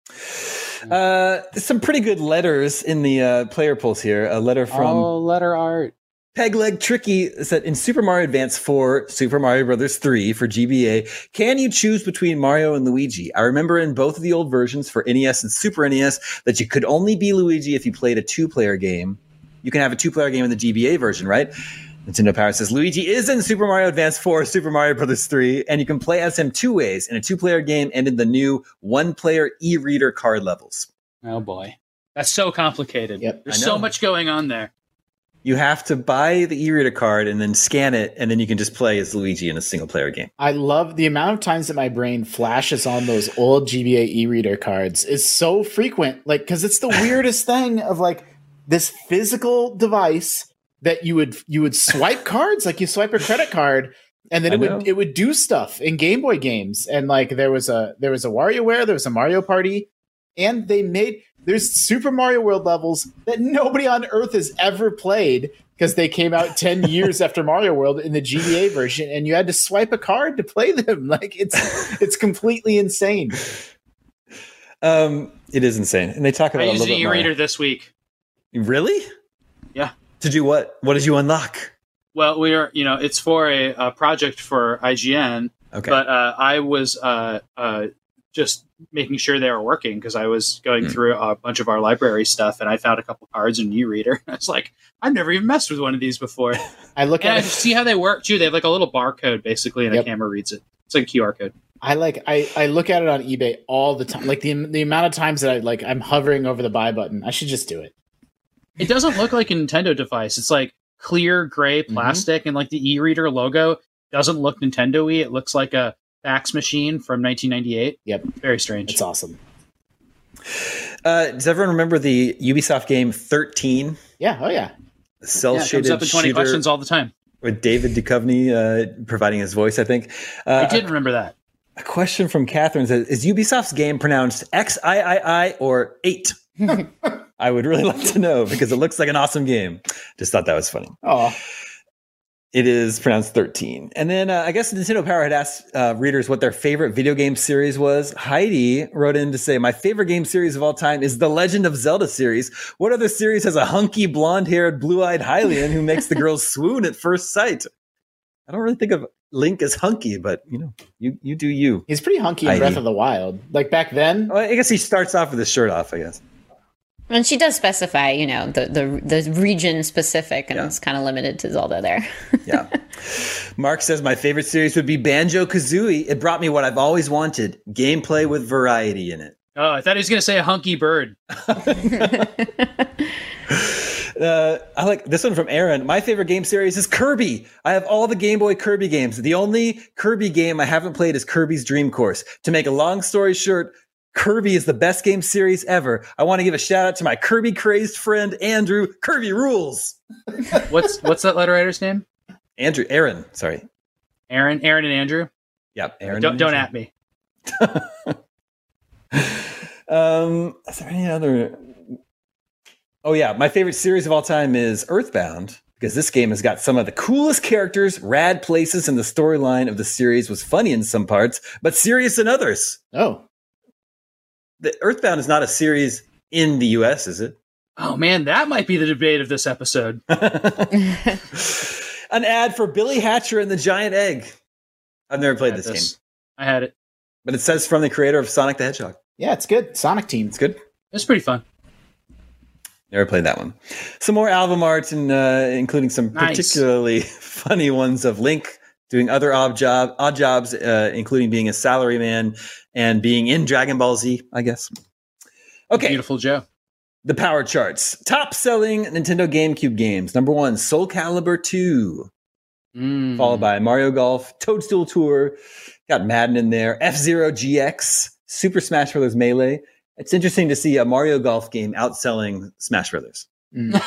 Uh, some pretty good letters in the uh, player polls here. A letter from oh, letter art. Peg Leg Tricky said in Super Mario Advance four, Super Mario Brothers three for G B A, can you choose between Mario and Luigi? I remember in both of the old versions for N E S and Super N E S that you could only be Luigi if you played a two-player game. You can have a two-player game in the G B A version, right? Nintendo Power says Luigi is in Super Mario Advance four, Super Mario Brothers three, and you can play as him two ways, in a two-player game and in the new one-player e-reader card levels. Oh boy, that's so complicated. Yep. There's I know. so much going on there. You have to buy the e-reader card and then scan it, and then you can just play as Luigi in a single-player game. I love the amount of times that my brain flashes on those old G B A e-reader cards is so frequent. Like, because it's the weirdest thing of like this physical device that you would you would swipe cards, like you swipe a credit card, and then I it know. would it would do stuff in Game Boy games. And like there was a there was a WarioWare, there was a Mario Party, and they made there's Super Mario World levels that nobody on Earth has ever played because they came out ten years after Mario World in the G B A version, and you had to swipe a card to play them. Like it's it's completely insane. Um, it is insane, and they talk about I it a used little an bit more. e-reader this week. Really? Yeah. To do what? What did you unlock? Well, we are, you know, it's for a, a project for I G N, Okay. but uh, I was uh, uh, just making sure they were working because I was going Hmm. through a bunch of our library stuff, and I found a couple cards in e-reader. I was like, I've never even messed with one of these before. I look And I at it, see how they work too. They have like a little barcode basically, and Yep. a camera reads it. It's like a Q R code. I like I, I look at it on eBay all the time. Like the the amount of times that I like I'm hovering over the buy button. I should just do it. It doesn't look like a Nintendo device. It's like clear gray Mm-hmm. plastic, and like the e-reader logo doesn't look Nintendo-y. It looks like a fax machine from nineteen ninety-eight. Yep, Very strange. it's awesome. Uh, does everyone remember the Ubisoft game thirteen? Yeah, oh yeah. Cell Yeah, it comes shaded up in twenty shooter questions all the time. with David Duchovny uh, providing his voice, I think. Uh, I did remember that. A, a question from Catherine says, is Ubisoft's game pronounced X I I I or eight? I would really like to know because it looks like an awesome game. Just thought that was funny. Oh, It is pronounced thirteen. And then uh, I guess Nintendo Power had asked uh, readers what their favorite video game series was. Heidi wrote in to say, my favorite game series of all time is the Legend of Zelda series. What other series has a hunky, blonde-haired, blue-eyed Hylian who makes the girls swoon at first sight? I don't really think of Link as hunky, but, you know, you, you do you. he's pretty hunky in Heidi. Breath of the Wild. Like back then. Well, I guess he starts off with his shirt off, I guess. And she does specify, you know, the the, the region specific, and Yeah. it's kind of limited to Zelda there. Yeah. Mark says, my favorite series would be Banjo-Kazooie. It brought me what I've always wanted, gameplay with variety in it. Oh, I thought he was going to say a hunky bird. Uh, I like this one from Aaron. My favorite game series is Kirby. I have all the Game Boy Kirby games. The only Kirby game I haven't played is Kirby's Dream Course. To make a long story short, Kirby is the best game series ever. I want to give a shout out to my Kirby crazed friend Andrew. Kirby rules. What's what's that letter writer's name? Andrew, Aaron. Sorry, Aaron, Aaron, and Andrew. Yep, Aaron. Don't don't at me. um, is there any other? Oh yeah, my favorite series of all time is Earthbound because this game has got some of the coolest characters, rad places, and the storyline of the series was funny in some parts, but serious in others. Oh, the Earthbound is not a series in the U S, is it? Oh man, that might be the debate of this episode. An ad for Billy Hatcher and the Giant Egg. I've never played this, this game. I had it. But it says from the creator of Sonic the Hedgehog. yeah, it's good. Sonic Team. It's good. It's pretty fun. Never played that one. Some more album art, and uh, including some Nice. particularly funny ones of Link doing other odd, job, odd jobs, uh, including being a salaryman and being in Dragon Ball Z, I guess. Okay. Beautiful Joe. The power charts. Top selling Nintendo GameCube games. Number one, Soul Calibur two. Mm. Followed by Mario Golf, Toadstool Tour, got Madden in there, F-Zero G X, Super Smash Bros. Melee. It's interesting to see a Mario Golf game outselling Smash Brothers. Mm.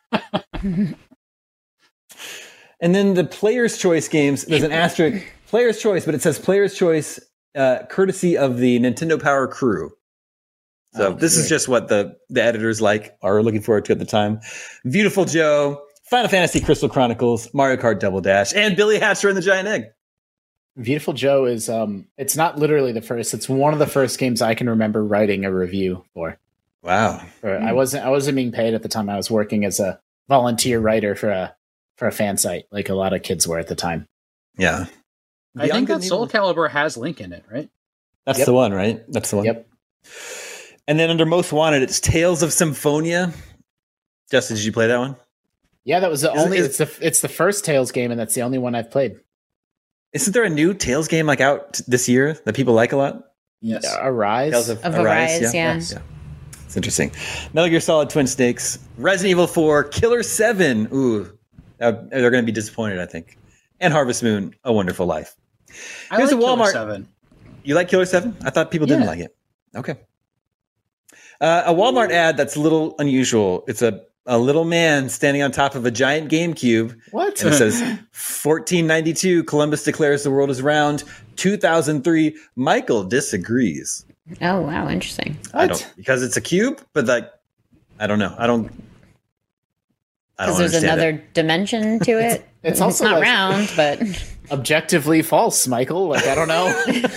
And then the Player's Choice games, there's an asterisk, Player's Choice, but it says Player's Choice uh, courtesy of the Nintendo Power crew. So Oh, this is great. just what the, the editors like are looking forward to at the time. Beautiful Joe, Final Fantasy Crystal Chronicles, Mario Kart Double Dash, and Billy Hatcher and the Giant Egg. Beautiful Joe is um it's not literally the first, it's one of the first games I can remember writing a review for. Wow. For I wasn't I wasn't being paid at the time. I was working as a volunteer writer for a for a fan site, like a lot of kids were at the time. Yeah. I think that Soul Calibur has Link in it, right? That's Yep. the one, right? That's the one. Yep. And then under Most Wanted, it's Tales of Symphonia. Justin, did you play that one? Yeah, that was the Is it- only is- it's the it's the first Tales game, and that's the only one I've played. Isn't there a new Tales game like out t- this year that people like a lot? Yes. Uh, Arise. Tales of, Of Arise, yeah. Yes. yeah. It's interesting. Metal Gear Solid Twin Snakes, Resident Evil four, Killer seven. Ooh, uh, they're going to be disappointed, I think. And Harvest Moon, A Wonderful Life. I Here's like a Walmart. Killer seven. You like Killer seven? I thought people didn't Yeah. like it. Okay. Uh, a Walmart ad that's a little unusual. It's a, a little man standing on top of a giant GameCube. What? And it says fourteen ninety-two, Columbus declares the world is round. two thousand three, Michael disagrees. Oh wow, interesting. I What? don't, because it's a cube, but like, I don't know. I don't. I don't Because there's understand another dimension to it. it's also not like- round, but Objectively false, Michael. Like I don't know.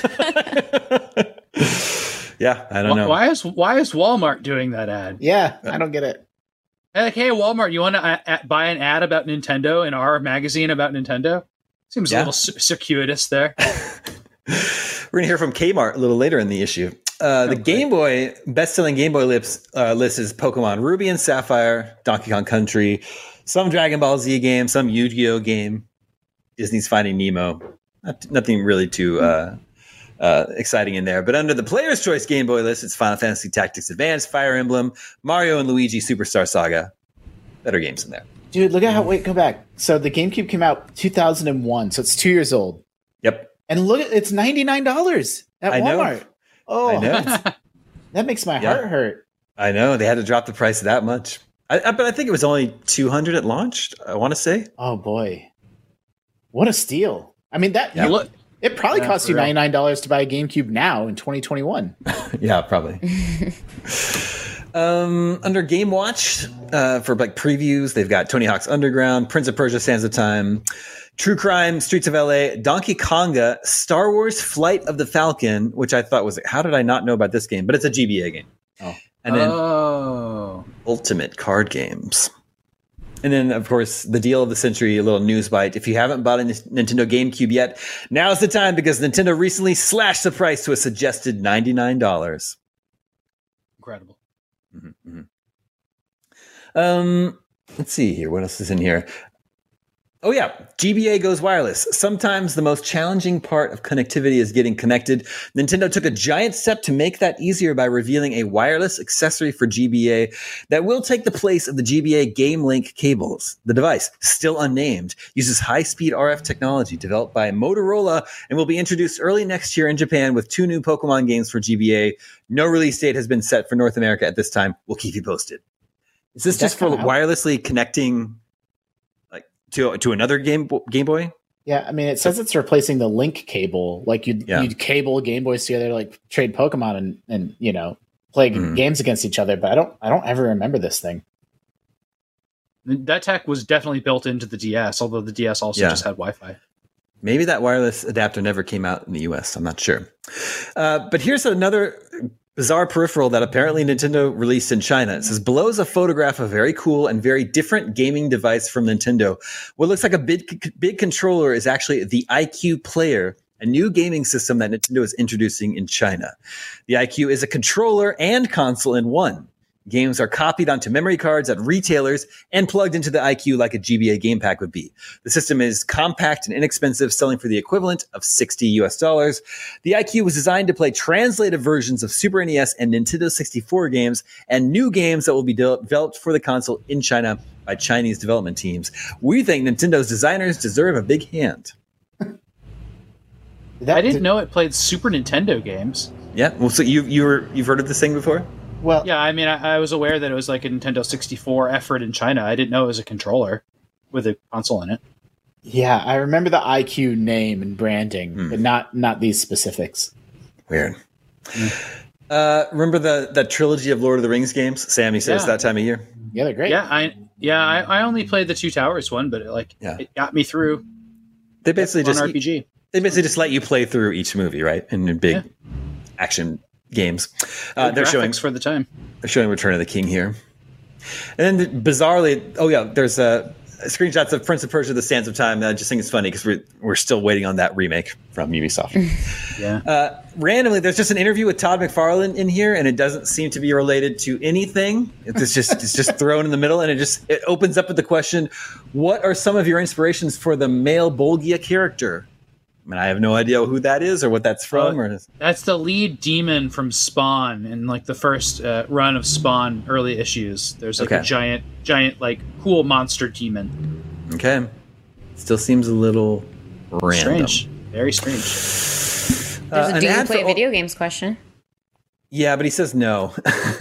it. Yeah, I don't Wh- know. Why is why is Walmart doing that ad? yeah, I don't get it. Hey, Like, hey, Walmart, you want to a- a- buy an ad about Nintendo in our magazine about Nintendo? Seems Yeah. a little c- circuitous there. We're going to hear from Kmart a little later in the issue. Uh, the Okay. Game Boy, best-selling Game Boy lips, uh, list is Pokemon Ruby and Sapphire, Donkey Kong Country, some Dragon Ball Z game, some Yu-Gi-Oh game, Disney's Finding Nemo. Not, nothing really too uh, uh, exciting in there. But under the Player's Choice Game Boy list, it's Final Fantasy Tactics Advance, Fire Emblem, Mario and Luigi Superstar Saga. Better games in there. Dude, look at how wait, go back. So the GameCube came out two thousand one, so it's two years old. Yep. And look at it's ninety-nine dollars at I know. Walmart. Oh, I know. that makes my Yeah. heart hurt. I know. They had to drop the price that much. I, I, but I think it was only two hundred at launch, I want to say. Oh boy. What a steal. I mean that Yeah. you- Look, it probably Yeah, costs for you real. ninety-nine dollars to buy a GameCube now in twenty twenty-one. Yeah, probably. um, under Game Watch, uh, for like previews, they've got Tony Hawk's Underground, Prince of Persia: Sands of Time, True Crime, Streets of L A, Donkey Konga, Star Wars: Flight of the Falcon, which I thought was how did I not know about this game? But it's a G B A game. Oh. And then oh, Ultimate Card Games. And then, of course, the deal of the century, a little news bite. If you haven't bought a Nintendo GameCube yet, now's the time because Nintendo recently slashed the price to a suggested ninety-nine dollars. incredible. Mm-hmm. Um, let's see here. What else is in here? Oh, yeah. G B A goes wireless. Sometimes the most challenging part of connectivity is getting connected. Nintendo took a giant step to make that easier by revealing a wireless accessory for G B A that will take the place of the G B A Game Link cables. The device, still unnamed, uses high-speed R F technology developed by Motorola and will be introduced early next year in Japan with two new Pokemon games for G B A. No release date has been set for North America at this time. We'll keep you posted. Is this Did just that for come out? wirelessly connecting to to another Game Bo- Game Boy? Yeah, I mean, it says it's replacing the link cable. Like you'd, Yeah. you'd cable Game Boys together, like trade Pokemon and, and you know, play Mhm. games against each other. But I don't, I don't ever remember this thing. That tech was definitely built into the D S, although the D S also Yeah. just had Wi-Fi. Maybe that wireless adapter never came out in the U S. I'm not sure. Uh, but here's another bizarre peripheral that apparently Nintendo released in China. It says, below is a photograph of a very cool and very different gaming device from Nintendo. What looks like a big, big controller is actually the I Q Player, a new gaming system that Nintendo is introducing in China. The I Q is a controller and console in one. Games are copied onto memory cards at retailers and plugged into the I Q like a G B A game pack would be. The system is compact and inexpensive, selling for the equivalent of sixty U S dollars. The I Q was designed to play translated versions of Super N E S and Nintendo sixty-four games and new games that will be de- developed for the console in China by Chinese development teams. We think Nintendo's designers deserve a big hand. That, I didn't did- know it played Super Nintendo games. Yeah, well, so you you were you've heard of this thing before? Well, Yeah, I mean, I, I was aware that it was like a Nintendo sixty-four effort in China. I didn't know it was a controller with a console in it. yeah, I remember the I Q name and branding, Hmm. but not not these specifics. Weird. Uh, remember the that trilogy of Lord of the Rings games? Sammy says Yeah. that time of year. Yeah, they're great. Yeah, I yeah, I, I only played the Two Towers one, but it, like Yeah. it got me through They basically on just R P G. they basically just let you play through each movie, right? In, in big Yeah. action games. Uh, Good they're graphics showing for the time. they're showing Return of the King here, and then bizarrely, oh yeah, there's uh, screenshots of Prince of Persia: The Sands of Time. I just think it's funny because we're we're still waiting on that remake from Ubisoft. Yeah. Uh, randomly, there's just an interview with Todd McFarlane in here, and it doesn't seem to be related to anything. It's just it's just thrown in the middle, and it just it opens up with the question: what are some of your inspirations for the male Bolgia character? I mean, I have no idea who that is or what that's from. Uh, or That's the lead demon from Spawn in like the first uh, run of Spawn early issues. There's like Okay. a giant, giant like cool monster demon. okay, still seems a little random. Strange, very strange. There's Uh, a an do you ad play for- video games question. Yeah, but he says no.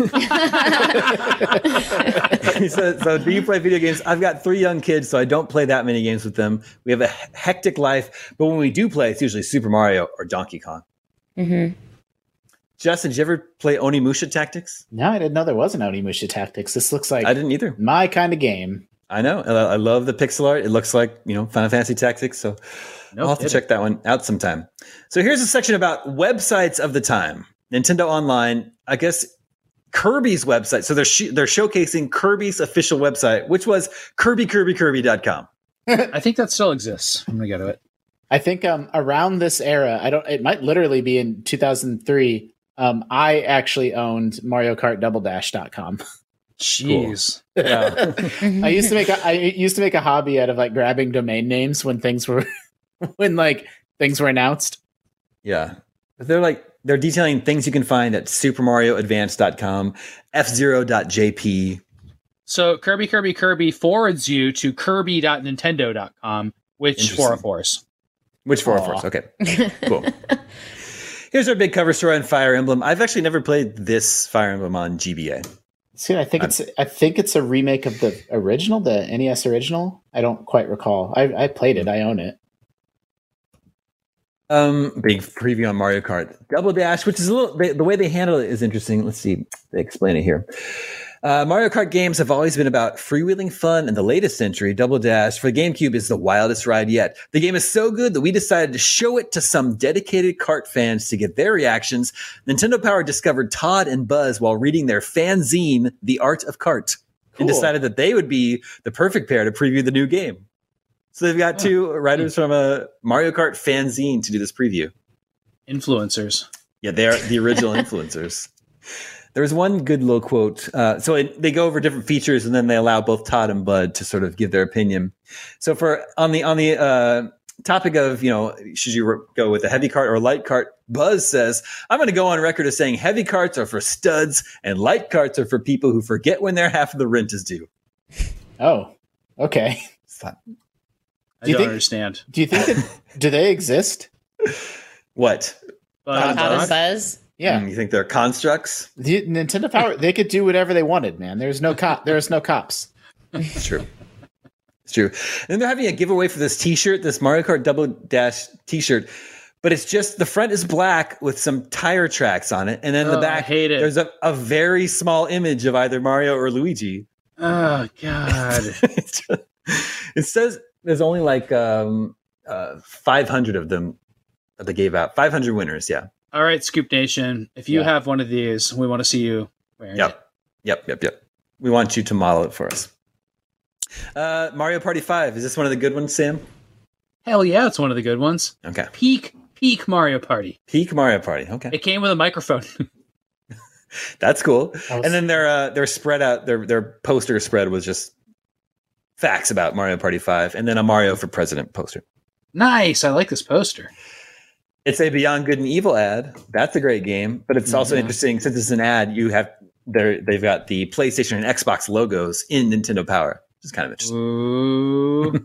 He says, so do you play video games? I've got three young kids, so I don't play that many games with them. We have a hectic life, but when we do play, it's usually Super Mario or Donkey Kong. Mm-hmm. Justin, did you ever play Onimusha Tactics? No, I didn't know there was an Onimusha Tactics. This looks like I didn't either. my kind of game. I know. I I love the pixel art. It looks like, you know, Final Fantasy Tactics, so No I'll have to kidding. check that one out sometime. So here's a section about websites of the time. Nintendo Online, I guess Kirby's website. So they're sh- they're showcasing Kirby's official website, which was Kirby Kirby Kirby dot com. I think that still exists. I'm gonna go to it. I think um, around this era, I don't. It might literally be in two thousand three. Um, I actually owned Mario Kart Double Dash dot com. Jeez. Yeah. I used to make a, I used to make a hobby out of like grabbing domain names when things were when like things were announced. Yeah. But they're like they're detailing things you can find at Super Mario Advance dot com, F zero dot J P. So Kirby Kirby Kirby forwards you to Kirby dot Nintendo dot com, which Interesting. for a force. Which four of Aw. course. Okay. Cool. Here's our big cover story on Fire Emblem. I've actually never played this Fire Emblem on G B A. See, I think it's I think it's a remake of the original, the N E S original. I don't quite recall. I, I played it. I own it. Um, big preview on Mario Kart Double Dash, which is a little the, the way they handle it is interesting. Let's see, they explain it here. Uh, Mario Kart games have always been about freewheeling fun, and the latest entry, Double Dash for the GameCube, is the wildest ride yet. The game is so good that we decided to show it to some dedicated kart fans to get their reactions. Nintendo Power discovered Todd and Buzz while reading their fanzine, The Art of Kart, and Cool. decided that they would be the perfect pair to preview the new game. So they've got two writers from a Mario Kart fanzine to do this preview. Influencers. Yeah, they are the original influencers. There's one good little quote. Uh, so it, they go over different features, and then they allow both Todd and Bud to sort of give their opinion. So for on the on the uh, topic of, you know, should you go with a heavy cart or a light cart, Buzz says, I'm going to go on record as saying heavy carts are for studs and light carts are for people who forget when their half of the rent is due. Oh, okay. I Do you don't think- understand. Do you think that do they exist? What? But, Todd and uh, Buzz. Yeah, Mm, you think they're constructs? the Nintendo Power, they could do whatever they wanted, man. There's no cop. There's no cops. It's true. It's true. And then they're having a giveaway for this T-shirt, this Mario Kart Double Dash T-shirt, but it's just the front is black with some tire tracks on it, and then Oh, the I back hate it. there's a, a very small image of either Mario or Luigi. oh God. It's just- it says there's only like um, uh, five hundred of them that they gave out. five hundred winners, yeah. All right, Scoop Nation. If you Yeah. have one of these, we want to see you wearing it. Yep. Yep, yep, yep. We want you to model it for us. Uh, Mario Party five. Is this one of the good ones, Sam? Hell yeah, it's one of the good ones. Okay. Peak, peak Mario Party. Peak Mario Party. Okay. It came with a microphone. That's cool. That was- And then their uh, their spread out their their poster spread was just facts about Mario Party five, and then a Mario for President poster. Nice. I like this poster. It's a Beyond Good and Evil ad. That's a great game, but it's also Mhm. interesting since it's an ad. You have there they've got the PlayStation and Xbox logos in Nintendo Power, which is kind of interesting. Ooh.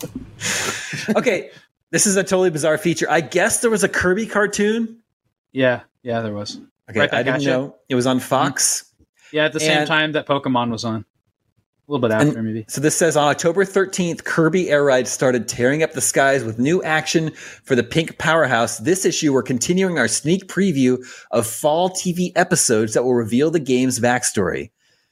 Okay, this is a totally bizarre feature. I guess there was a Kirby cartoon. yeah, yeah, there was. Okay, Right I back didn't at you. know it was on Fox. Yeah, at the same And- time that Pokemon was on. A little bit after, maybe. So this says on October thirteenth, Kirby Air Ride started tearing up the skies with new action for the Pink Powerhouse. This issue, we're continuing our sneak preview of fall T V episodes that will reveal the game's backstory.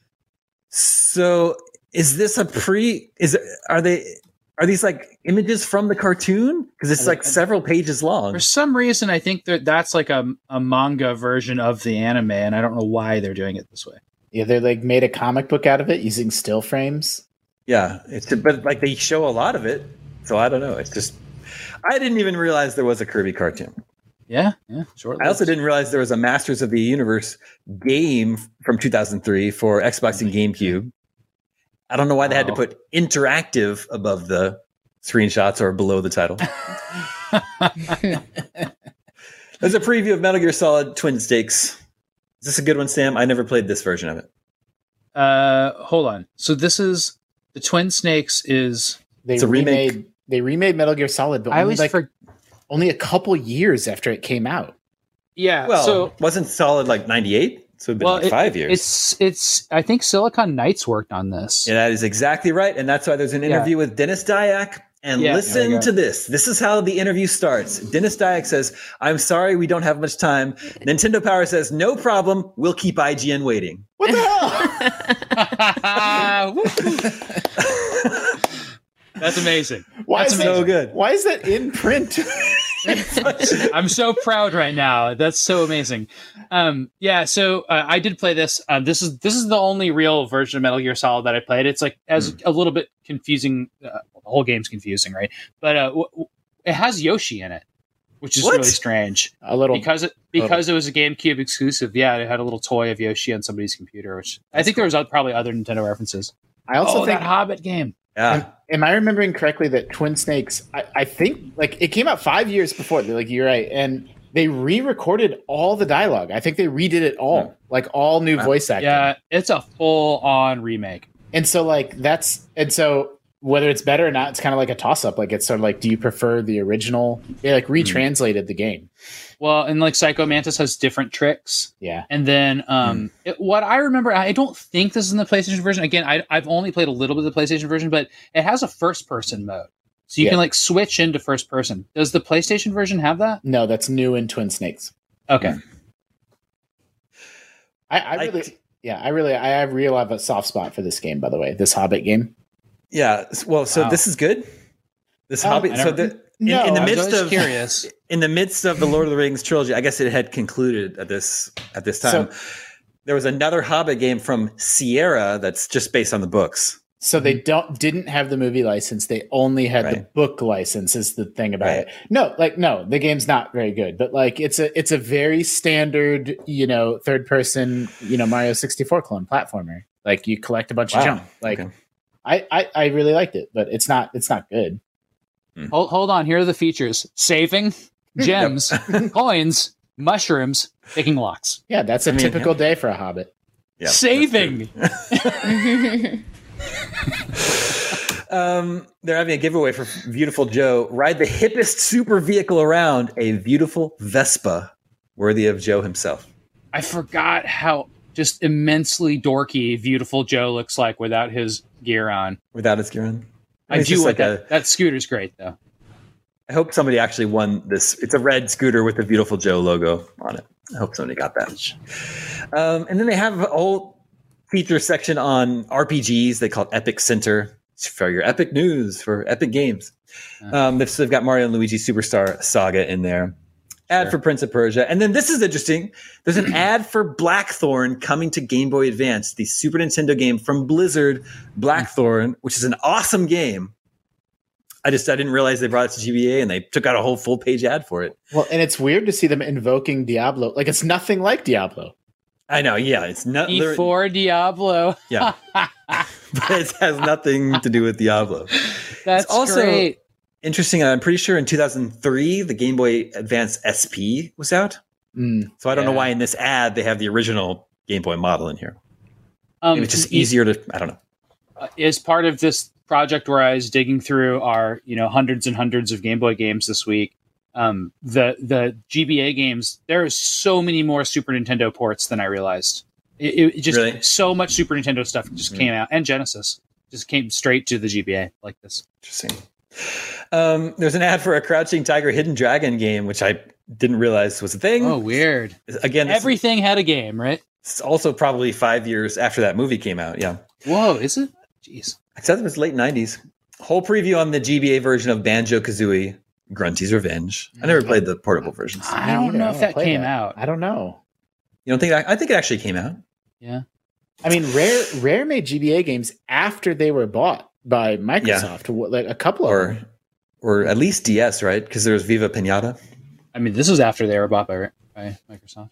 So is this a pre? Is it, are they? Are these like images from the cartoon? Because it's like several pages long. For some reason, I think that that's like a, a manga version of the anime, and I don't know why they're doing it this way. Yeah, they like made a comic book out of it using still frames. Yeah, it's but like they show a lot of it, so I don't know. It's just I didn't even realize there was a Kirby cartoon. Yeah, yeah. Short. I also didn't realize there was a Masters of the Universe game from two thousand three for Xbox and GameCube. I don't know why they had to Wow. put interactive above the screenshots or below the title. There's a preview of Metal Gear Solid Twin Stakes. Is this a good one, Sam? I never played this version of it. Uh, hold on. So this is the Twin Snakes. Is They It's a remake. remade. They remade Metal Gear Solid, but I only, always like, for only a couple years after it came out. yeah. Well, so wasn't Solid like ninety-eight? So it'd been well, like it- five years. It's it's. I think Silicon Knights worked on this. Yeah, that is exactly right. And that's why there's an Yeah. interview with Dennis Dyack. And Yeah, there listen you go. to this. This is how the interview starts. Dennis Dyack says, I'm sorry, we don't have much time. Nintendo Power says, no problem. We'll keep I G N waiting. What the hell? That's amazing. Why That's is So that, good. Why is that in print? I'm so proud right now. That's so amazing. Um, yeah, so uh, I did play this. Uh, this is this is the only real version of Metal Gear Solid that I played. It's like as Hmm. a little bit confusing. Uh, the whole game's confusing, right? But uh, w- w- it has Yoshi in it, which is What? really strange A little. because it because it was a GameCube exclusive. Yeah, it had a little toy of Yoshi on somebody's computer, which I think there was oth- probably other Nintendo references. I also oh, think. that Hobbit game. Yeah. Am, am I remembering correctly that Twin Snakes? I, I think like it came out five years before. Like you're right, and they re-recorded all the dialogue. I think they redid it all, like all new voice acting. Yeah, it's a full on remake. And so like that's and so whether it's better or not, it's kind of like a toss up. Like it's sort of like, do you prefer the original? They like retranslated the game. Well, and like Psycho Mantis has different tricks. Yeah. And then um, it, what I remember, I don't think this is in the PlayStation version. Again, I, I've only played a little bit of the PlayStation version, but it has a first person mode. So you Yeah. can like switch into first person. Does the PlayStation version have that? No, that's new in Twin Snakes. Okay. I, I I- really, yeah, I really, I have real have a soft spot for this game. By the way, this Hobbit game. Yeah. Well, so Wow. this is good. This Um, Hobbit. I So never- the, in, No, in the I was midst always of curious. in the midst of the Lord of the Rings trilogy, I guess it had concluded at this at this time. So- there was another Hobbit game from Sierra that's just based on the books. So they don't didn't have the movie license. They only had Right. the book license. Is the thing about Right. it? No, like no, the game's not very good. But like it's a it's a very standard, you know, third person, you know, Mario sixty-four clone platformer. Like you collect a bunch Wow. of junk. Like Okay. I, I I really liked it, but it's not it's not good. Hold, hold on. Here are the features: saving, gems, coins, mushrooms, picking locks. Yeah, that's a I mean, typical yeah. day for a Hobbit. Yeah, Saving. Um, they're having a giveaway for Beautiful Joe. Ride the hippest super vehicle around, a beautiful Vespa, worthy of Joe himself. I forgot how just immensely dorky Beautiful Joe looks like without his gear on. Without his gear on. I It's do just like like that. a- That scooter's great though. I hope somebody actually won this. It's a red scooter with the Beautiful Joe logo on it. I hope somebody got that. Um, and then they have a whole feature section on R P Gs. They call it Epic Center for your epic news for epic games. Um, they've, so they've got Mario and Luigi Superstar Saga in there. Ad Sure. for Prince of Persia. And then this is interesting. There's an ad for Blackthorn coming to Game Boy Advance, the Super Nintendo game from Blizzard, Blackthorn, which is an awesome game. I just I didn't realize they brought it to G B A and they took out a whole full page ad for it. Well, and it's weird to see them invoking Diablo. Like it's nothing like Diablo. I know, yeah, it's not. E four Diablo. Yeah, but it has nothing to do with Diablo. That's It's also great. interesting. I'm pretty sure in two thousand three the Game Boy Advance S P was out. Mm. So I don't know Yeah. why in this ad they have the original Game Boy model in here. Um, Maybe it's just e- easier to. I don't know. uh, As part of this project where I was digging through our, you know, hundreds and hundreds of Game Boy games this week, um, the the G B A games, there are so many more Super Nintendo ports than I realized. It, it just Really? so much Super Nintendo stuff just Mhm. came out, and Genesis just came straight to the G B A like this. Interesting. Um, there's an ad for a Crouching Tiger, Hidden Dragon game, which I didn't realize was a thing. Oh, weird! Again, this Everything had a game, right? is also probably five years after that movie came out. Yeah. Whoa, is it? Jeez. I said it was late nineties. Whole preview on the G B A version of Banjo Kazooie, Grunty's Revenge. I never played the portable versions. I don't Either. know I if that play came out. I don't know. You don't think that? I think it actually came out. Yeah. I mean, Rare Rare made G B A games after they were bought by Microsoft. What, Like a couple of Or them. or at least D S, right? Because there's Viva Pinata. I mean, this was after they were bought by, by Microsoft.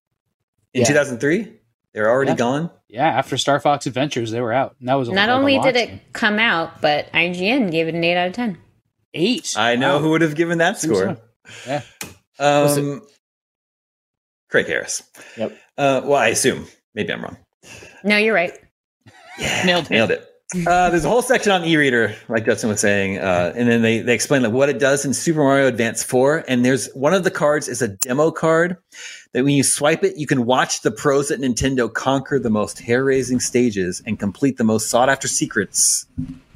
In Yeah. two thousand three? They were already Yeah. gone? Yeah, after Star Fox Adventures, they were out. And that was a, Not like a only did launch it game. come out, but I G N gave it an eight out of ten. eight. I know Wow. who would have given that Seems score. so. Yeah. Was Um, Craig Harris. Yep. Uh, well, I assume. Maybe I'm wrong. No, you're right. Yeah, Nailed it. Nailed it. Uh, there's a whole section on e-reader, like Justin was saying, uh, and then they, they explain like what it does in Super Mario Advance four. And there's one of the cards is a demo card that when you swipe it, you can watch the pros at Nintendo conquer the most hair-raising stages and complete the most sought-after secrets.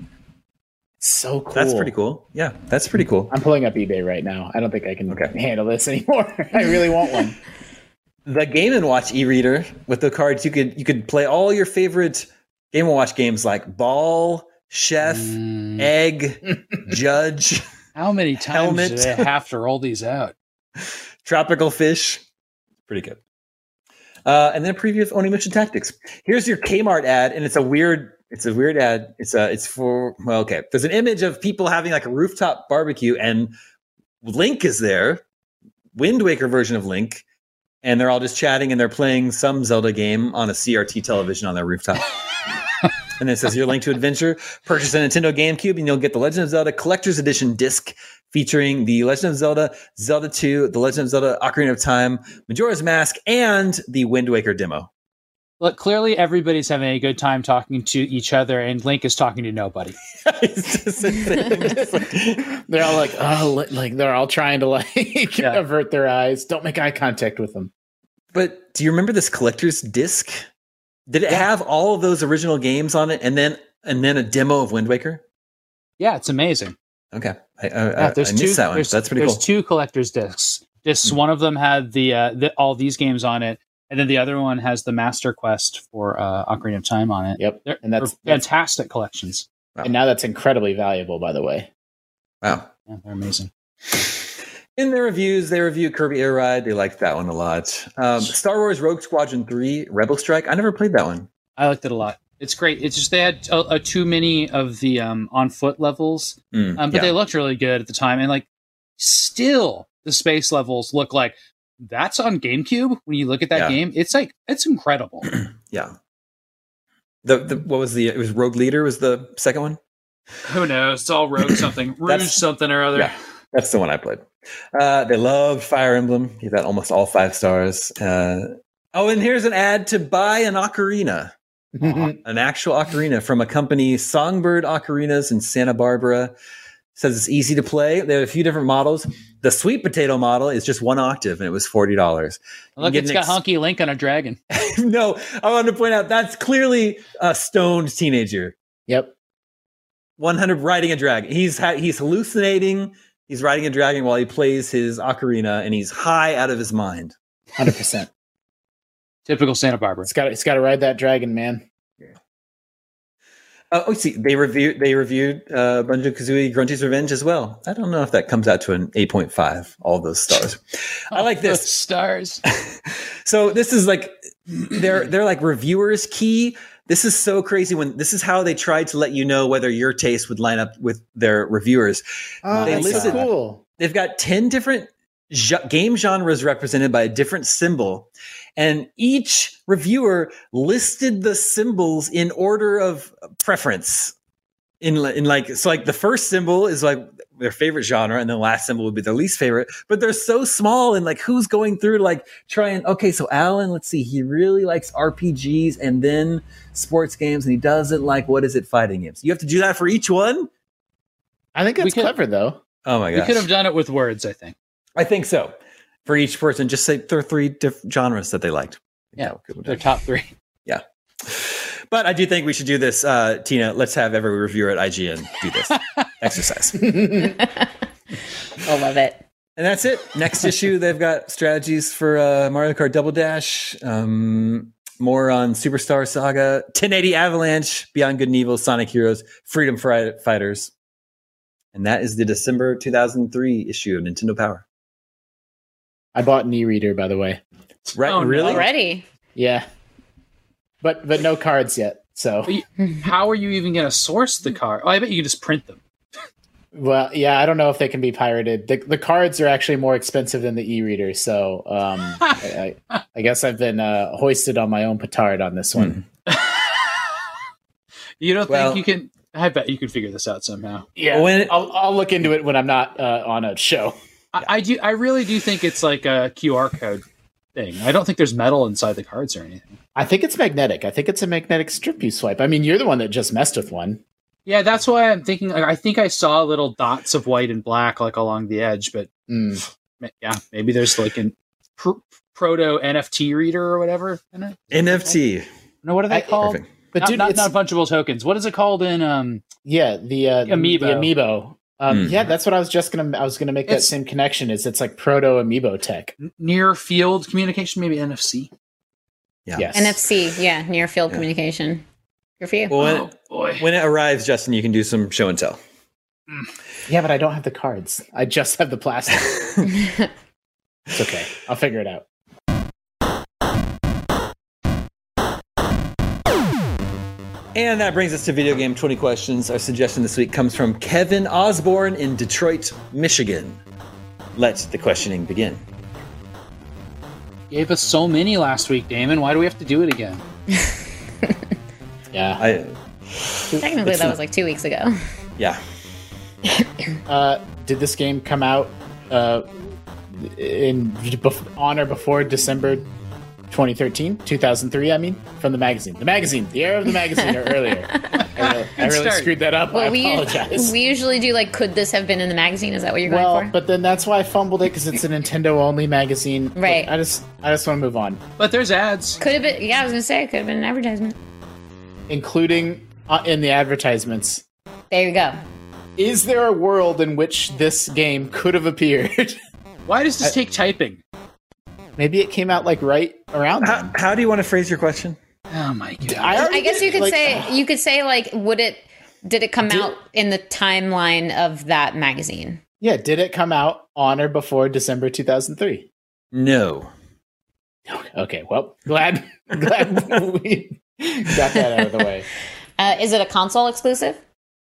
So cool. That's pretty cool. Yeah, that's pretty cool. I'm pulling up eBay right now. I don't think I can Okay. handle this anymore. I really want one. The Game and Watch e-reader with the cards, you could you could play all your favorite Game and Watch games like Ball, Chef, Mm, Egg, Judge, how many times Helmet. do they have to roll these out? Tropical Fish. Pretty good. Uh, and then a preview of Onimusha Tactics. Here's your Kmart ad, and it's a weird, it's a weird ad. It's a, it's for well, okay. There's an image of people having like a rooftop barbecue, and Link is there, Wind Waker version of Link, and they're all just chatting and they're playing some Zelda game on a C R T television on their rooftop. And it says your Link to Adventure. Purchase a Nintendo GameCube and you'll get the Legend of Zelda Collector's Edition disc featuring the Legend of Zelda, Zelda two, the Legend of Zelda Ocarina of Time, Majora's Mask, and the Wind Waker demo. Look, clearly everybody's having a good time talking to each other, and Link is talking to nobody. It's just a thing. It's like- They're all like, oh, li- like they're all trying to like Yeah. avert their eyes. Don't make eye contact with them. but do you remember this collector's disc? Did it have all of those original games on it, and then and then a demo of Wind Waker? Yeah, it's amazing. Okay, I, I, Yeah, I, there's I missed two. that one. There's, That's pretty there's cool. two collector's discs. Discs. Hmm. One of them had the, uh, the all these games on it, and then the other one has the Master Quest for uh, Ocarina of Time on it. Yep. They're, And that's- they're that's- fantastic collections. Wow. And now that's incredibly valuable, by the way. Wow. Yeah, they're amazing. In their reviews, they reviewed Kirby Air Ride. They liked that one a lot. Um, Star Wars Rogue Squadron three, Rebel Strike. I never played that one. I liked it a lot. It's great. It's just they had a, a too many of the um, on foot levels, Mm, um, but yeah. they looked really good at the time. And like, still the space levels look like that's on GameCube. When you look at that Yeah. game, it's like it's incredible. Yeah. The, the what was the it was Rogue Leader was the second one? Who knows? It's all Rogue something, Rouge That's- something or other. Yeah. That's the one I played. Uh, they loved Fire Emblem. Gave that almost all five stars. Uh, oh, and here's an ad to buy an ocarina. An actual ocarina from a company, Songbird Ocarinas in Santa Barbara. Says it's easy to play. They have a few different models. The sweet potato model is just one octave, and it was forty dollars. Look, it's got Honky Link on a dragon. No, I want to point out that's clearly a stoned teenager. Yep. one hundred riding a dragon. He's ha- he's hallucinating. He's riding a dragon while he plays his ocarina, and he's high out of his mind. one hundred percent. Typical Santa Barbara. It's got it's got to ride that dragon, man. Uh, oh, see, they reviewed they reviewed uh, Banjo-Kazooie Grunty's Revenge as well. I don't know if that comes out to an eight point five, all those stars. I like Those this. stars. So this is like they're they're like reviewers key. This is so crazy when this is how they tried to let you know whether your taste would line up with their reviewers. Oh, They that's so listed- cool. They've got ten different ge- game genres represented by a different symbol. And each reviewer listed the symbols in order of preference. In, li- in like, so like the first symbol is like their favorite genre, and the last symbol would be their least favorite. But they're so small, and like who's going through to like try and okay, so Alan, let's see, he really likes R P Gs and then sports games, and he doesn't like what is it fighting games. You have to do that for each one. I think that's We could- clever, though. Oh my We gosh, could have done it with words, I think. I think so. For each person, just say there are three different genres that they liked. Yeah, That would- they're top three. Yeah. But I do think we should do this, uh, Tina. Let's have every reviewer at I G N do this exercise. I love it. And that's it. Next issue, they've got strategies for uh, Mario Kart Double Dash, um, more on Superstar Saga, ten eighty Avalanche, Beyond Good and Evil, Sonic Heroes, Freedom Fri- Fighters. And that is the December two thousand three issue of Nintendo Power. I bought an e-reader, by the way. Right? Oh, no. Really? Already. Yeah, but but no cards yet. So, But you- How are you even going to source the card? Oh, I bet you can just print them. well, yeah, I don't know if they can be pirated. The, the cards are actually more expensive than the e-reader. So, um, I, I, I guess I've been uh, hoisted on my own petard on this one. You don't Well- think you can? I bet you can figure this out somehow. Yeah, When- I'll, I'll look into it when I'm not uh, on a show. I, I do. I really do think it's like a Q R code thing. I don't think there's metal inside the cards or anything. I think it's magnetic. I think it's a magnetic strip you swipe. I mean, you're the one that just messed with one. Yeah, that's why I'm thinking. Like, I think I saw little dots of white and black like along the edge, but Mm. ma- yeah, maybe there's like an pr- proto N F T reader or whatever. in it. N F T. No, what are they I- called? Perfect. But not, dude, not, it's, not fungible tokens. What is it called in? Um, yeah, the uh, Amiibo. the amiibo. Um, Mm. Yeah, that's what I was just gonna. I was gonna make that It's- same connection. Is it's like proto amiibo tech? near field communication, maybe N F C. Yeah. Yes. N F C, yeah, near field Yeah. communication. Good for you. Well, when, Oh boy. when it arrives, Justin, you can do some show and tell. Yeah, but I don't have the cards. I just have the plastic. It's okay. I'll figure it out. And that brings us to Video Game twenty Questions. Our suggestion this week comes from Kevin Osborne in Detroit, Michigan. Let the questioning begin. Gave us so many last week, Damon. Why do we have to do it again? Yeah. I, Technically, It's that not- was like two weeks ago. yeah. Uh, did this game come out uh, in bef- on or before December twenty thirteen, two thousand three? I mean, from the magazine, the magazine, the era of the magazine, or earlier. I really, I really start. screwed that up. I Well, we apologize. we usually do like, could this have been in the magazine? Is that what you're going well, for? but then that's why I fumbled it because it's a Nintendo only magazine. But Right. I just, I just want to move on, But there's ads. Could have been. Yeah, I was gonna say it could have been an advertisement. including uh, in the advertisements. There you go. Is there a world in which this game could have appeared? Why does this take typing? Maybe it came out like right around How, then. how do you want to phrase your question? Oh my god. already I guess did- you could like, say you could say like, would it? Did it come Did- out in the timeline of that magazine? Yeah, did it come out on or before December two thousand three? No. Okay, well, glad glad we Got that out of the way. Uh, is it a console exclusive?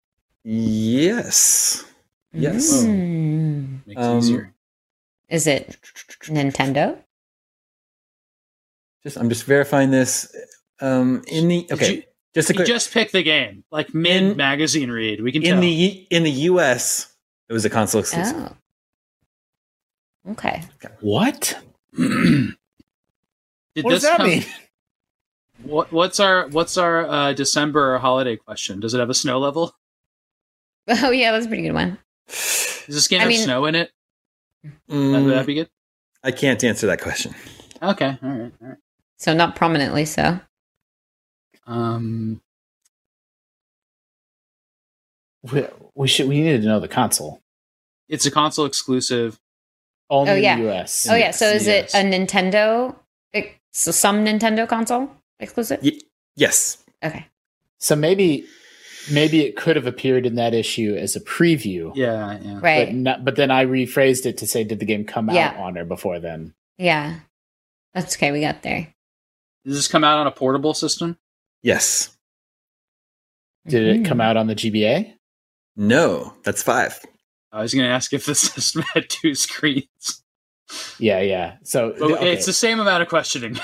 Yes. Yes. Mm. Makes it Um, easier. Is it Nintendo? Just I'm just verifying this. Um, in the okay, you- just to You clear, just pick the game, like mid In- magazine read. We can in tell. the in the U S, it was a console exclusive. Oh. Okay. What? Did What does this that come- mean? What, what's our what's our uh, December holiday question? Does it have a snow level? Oh yeah, that's a pretty good one. Does this game I have mean- snow in it? Mm, That, would that be good? I can't answer that question. Okay, all right, all right. So not prominently so. Um, We, we should. We needed to know the console. it's a console exclusive. Only Oh, yeah. in the U S. Oh yeah. So is Yes. it a Nintendo? ex- So some Nintendo console exclusive? Y- yes. Okay. So maybe, maybe it could have appeared in that issue as a preview. Yeah, yeah. Right. But, not, but then I rephrased it to say, did the game come Yeah. out on or before then? Yeah. That's okay. We got there. Does this come out on a portable system? Yes. Did it Mhm. come out on the G B A? No. That's five. I was going to ask if the system had two screens, Yeah, yeah. So, but okay. it's the same amount of questioning.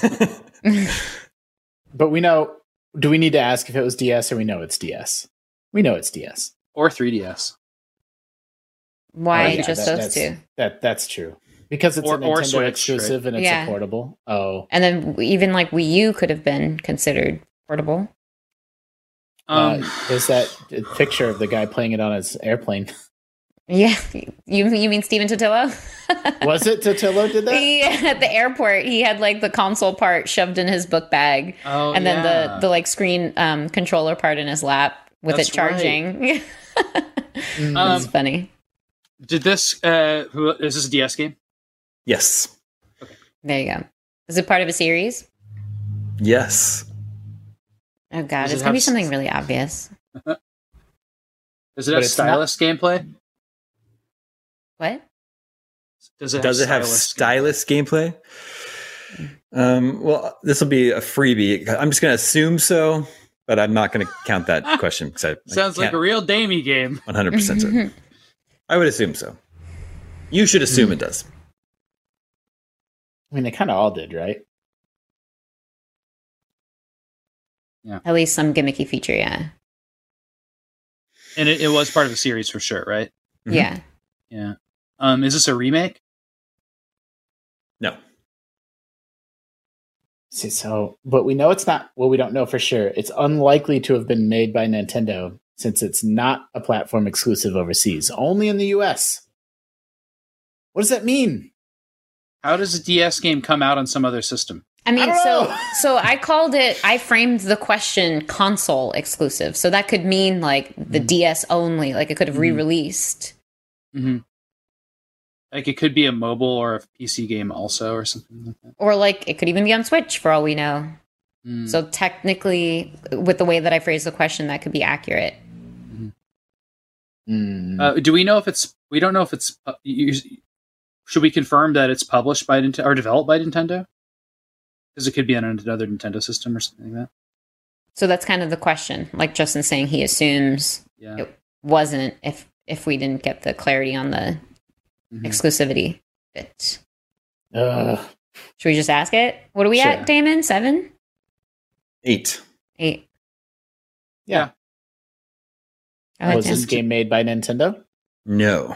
but we know. Do we need to ask if it was D S or we know it's D S? We know it's D S. Or three D S. Why Oh, yeah, just that- those that's- two? That that's true because it's Or- a or Nintendo Switch, exclusive and it's Yeah. a portable. Oh, And then even like Wii U could have been considered portable. Um, uh, there's that picture of the guy playing it on his airplane. Yeah. You you mean Steven Totillo? Was it Totillo did that? He, at the airport, he had like the console part shoved in his book bag, oh, and then yeah. the the like screen um, controller part in his lap with That's it charging. Mm. Um, It's funny. Did this? Uh, who is this a D S game? Yes. There you go. Is it part of a series? Yes. Oh god, Does it it's gonna be have- something really obvious. Does it But have it's stylus gameplay? What? Does it? Does it have stylus stylus gameplay? Um, well, this will be a freebie. I'm just going to assume so, but I'm not going to count that question because I gameplay? Sounds like a real Damie game. one hundred percent certain. I would assume so. You should assume it does. I mean, they kind of all did, right? At least some gimmicky feature, yeah. And it, it was part of the series for sure, right? Mhm. Yeah. Yeah. Um, is this a remake? No. See, so, but we know it's not. Well, we don't know for sure. It's unlikely to have been made by Nintendo since it's not a platform exclusive overseas, only in the U S. What does that mean? How does a D S game come out on some other system? I mean, I don't so know. so I called it. I framed the question console exclusive, so that could mean like the D S only. Like it could have Mhm. re-released. Mm-hmm. Like it could be a mobile or a P C game also, or something like that. Or like it could even be on Switch for all we know. Mm. So technically, with the way that I phrased the question, that could be accurate. Mm. Uh, do we know if it's? We don't know if it's. Uh, you, should we confirm that it's published by Nintendo or developed by Nintendo? Because it could be on another Nintendo system or something like that. So that's kind of the question. Like Justin saying, he assumes Yeah. it wasn't if if we didn't get the clarity on the Mhm. exclusivity bit. Ugh. Should we just ask it? What are we Sure. at, Damon? Seven, Eight. eight. Yeah. I like Was ten. this game made by Nintendo? No.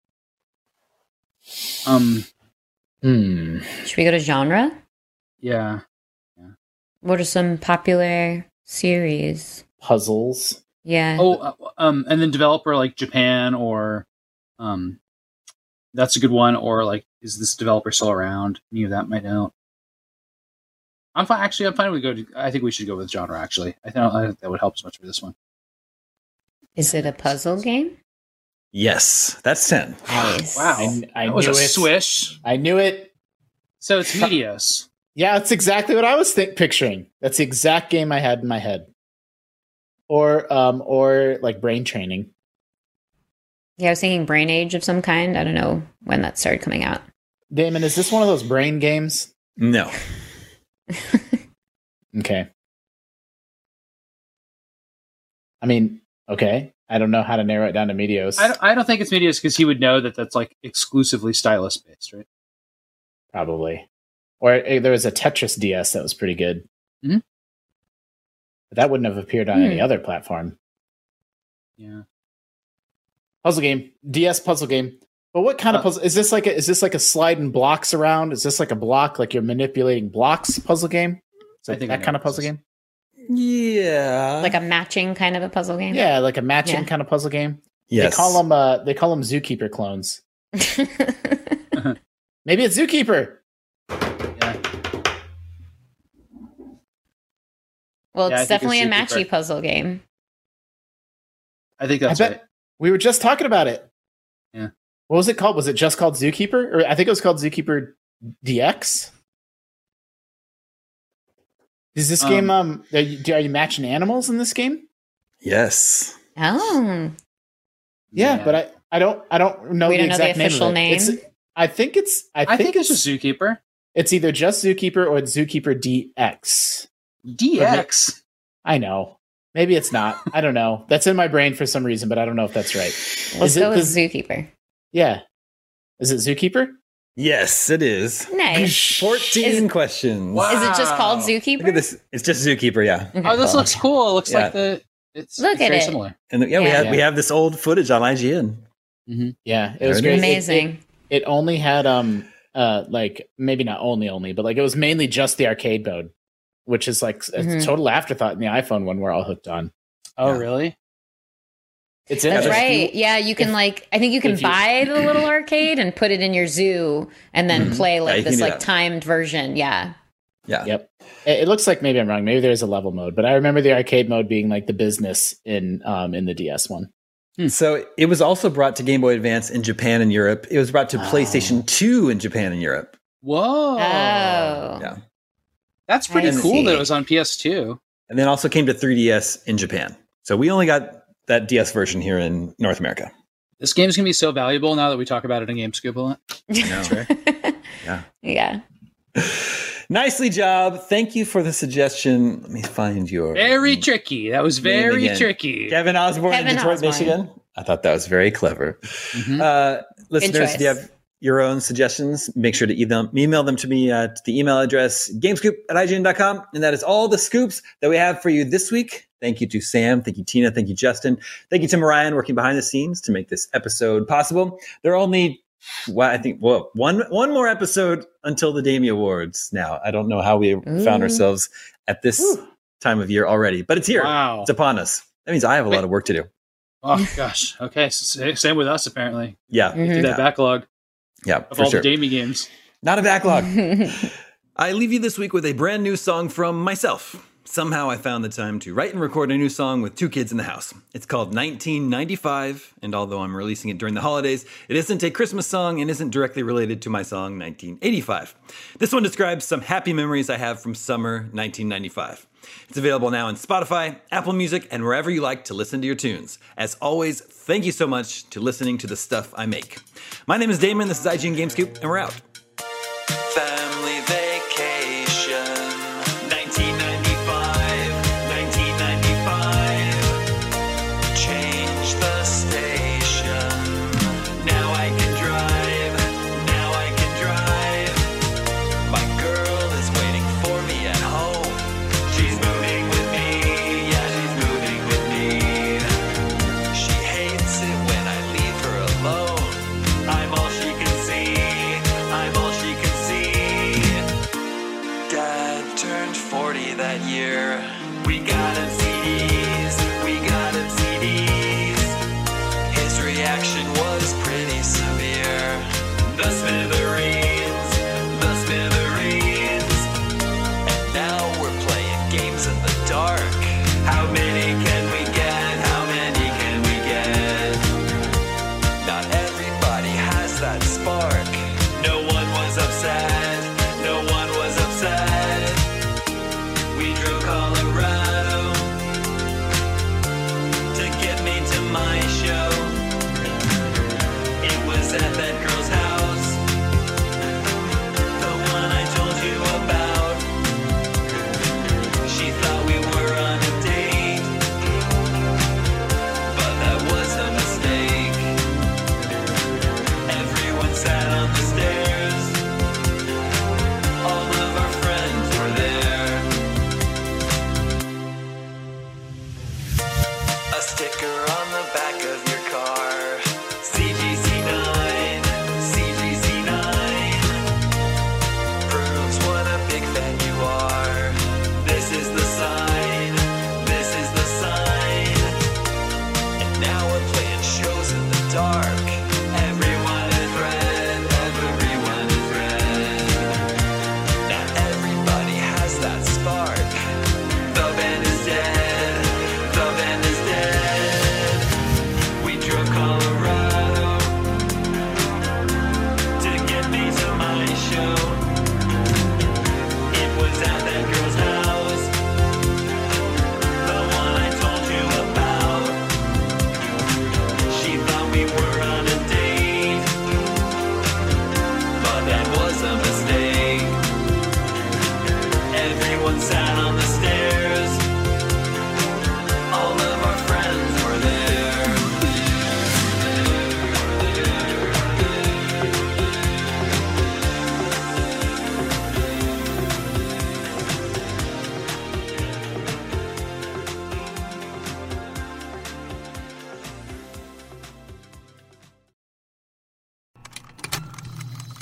Um. Hmm. Should we go to genre? Yeah. What are some popular series? Puzzles. Yeah. Oh. Uh, um. And then developer like Japan or, um, that's a good one. Or like, is this developer still around? Any of that might know. I'm fine. Actually, I'm fine. We go. To, I think we should go with genre. Actually, I think I think that would help so much for this one. Is it a puzzle game? Yes. That's ten. Nice. Wow. I, I that was knew a it. swish. I knew it. So it's Medios. Yeah, that's exactly what I was think- picturing. That's the exact game I had in my head. Or, um, or like brain training. Yeah, I was thinking Brain Age of some kind. I don't know when that started coming out. Damon, is this one of those brain games? No. Okay. I mean, okay. I don't know how to narrow it down to Meteos. I don't, I don't think it's Meteos because he would know that that's like exclusively stylus based, right? Probably. Or uh, there was a Tetris D S that was pretty good. Mm-hmm. But that wouldn't have appeared on Hmm. any other platform. Yeah. Puzzle game. D S puzzle game. But what kind of Uh, puzzle is this like a, is this like a sliding blocks around? Is this like a block like you're manipulating blocks puzzle game? Is I that think I that know kind of what this puzzle is. game? Yeah. Like a matching kind of a puzzle game. Yeah, like a matching Yeah. kind of puzzle game. yes. They call them uh they call them Zookeeper clones. Maybe it's Zookeeper. Yeah. Well, Yeah, I it's think definitely a it's matchy Zookeeper. puzzle game. I think that's I bet right. we were just talking about it. Yeah. What was it called? Was it just called Zookeeper? Or I think it was called Zookeeper D X. Is this Um, game um are you, are you matching animals in this game? Yes. Oh, Yeah, but I, I don't I don't know We the don't know the exact name of official it. name? It's, I think it's I, I think, think it's it's just Zookeeper. it's either just Zookeeper or it's Zookeeper D X. D X. I know. Maybe it's not. I don't know. That's in my brain for some reason, but I don't know if that's right. let's Is it go with the- Zookeeper. Yeah. Is it Zookeeper? Yes, it is. Nice. fourteen Is- questions. Wow. Is it just called Wow. Zookeeper? Look at this. It's just Zookeeper, yeah. Okay. Oh, this looks cool. It looks Yeah. like the. It's, Look it's at very it. similar. And yeah, we Yeah. have we have this old footage on I G N. Yeah, it There was it great. is. It- Amazing. It, it only had um uh like maybe not only only, but like it was mainly just the arcade mode, which is like a Mhm. total afterthought in the iPhone one we're all hooked on. Oh, Yeah. really? It's in That's there. If you- right. Yeah, you can if- like I think you can if you- buy the little arcade and put it in your zoo and then Mhm. play Yeah, like you can this do like that. timed version. Yeah. Yeah. Yep. It, it looks like maybe I'm wrong. Maybe there's a level mode, but I remember the arcade mode being like the business in um in the D S one. So it was also brought to Game Boy Advance in Japan and Europe. It was brought to Oh. PlayStation two in Japan and Europe. Whoa. Oh. Yeah. That's pretty I cool that see. it was on P S two. And then also came to three D S in Japan. So we only got that D S version here in North America. This game's going to be so valuable now that we talk about it in GameScoop a lot. know. Yeah. Yeah. Nicely job. Thank you for the suggestion. Let me find your Very tricky. That was Name very again. tricky. Kevin Osborne Kevin in Detroit, Osborne. Michigan. I thought that was very clever. Mhm. Uh, listeners, choice. if you have your own suggestions, make sure to email, email them to me at the email address gamescoop at I G N dot com. And that is all the scoops that we have for you this week. Thank you to Sam. Thank you, Tina. Thank you, Justin. Thank you to Mariah working behind the scenes to make this episode possible. There are only, well, I think, whoa, one, one more episode until the Damie Awards now. I don't know how we found Ooh. ourselves at this Ooh. time of year already, but it's here. Wow. It's upon us. That means I have a lot Wait. of work to do. Oh, gosh. Okay. So, same with us, apparently. Yeah. Mhm. Do Yeah. that backlog Yeah, of for all sure. the Damie games. Not a backlog. I leave you this week with a brand new song from myself. Somehow I found the time to write and record a new song with two kids in the house. It's called nineteen ninety-five, and although I'm releasing it during the holidays, it isn't a Christmas song and isn't directly related to my song nineteen eighty-five. This one describes some happy memories I have from summer nineteen ninety-five. It's available now on Spotify, Apple Music, and wherever you like to listen to your tunes. As always, thank you so much to listening to the stuff I make. My name is Damon, this is I G N Gamescoop, and we're out. Family vacation, nineteen ninety-five, nineteen ninety-five. Change the station. Now I can drive, now I can drive. My girl is waiting for me at home. She's moving with me, yeah, she's moving with me. She hates it when I leave her alone. I'm all she can see, I'm all she can see. Dad turned forty that year. We got him C Ds, we got him C Ds. His reaction was pretty severe. The smithereens, the smithereens. And now we're playing games in the dark. How many can we get? How many can we get? Not everybody has that spark. No one was upset. No one was upset. We drove Colorado to get me to my show. It was at that girl's house.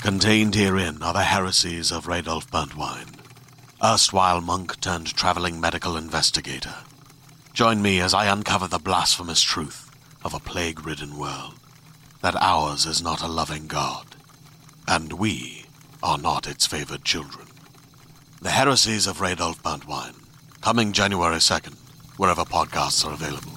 Contained herein are the heresies of Radolf Burntwine, erstwhile monk turned traveling medical investigator. Join me as I uncover the blasphemous truth of a plague-ridden world, that ours is not a loving God, and we are not its favored children. The Heresies of Radolf Burntwine, coming January second, wherever podcasts are available.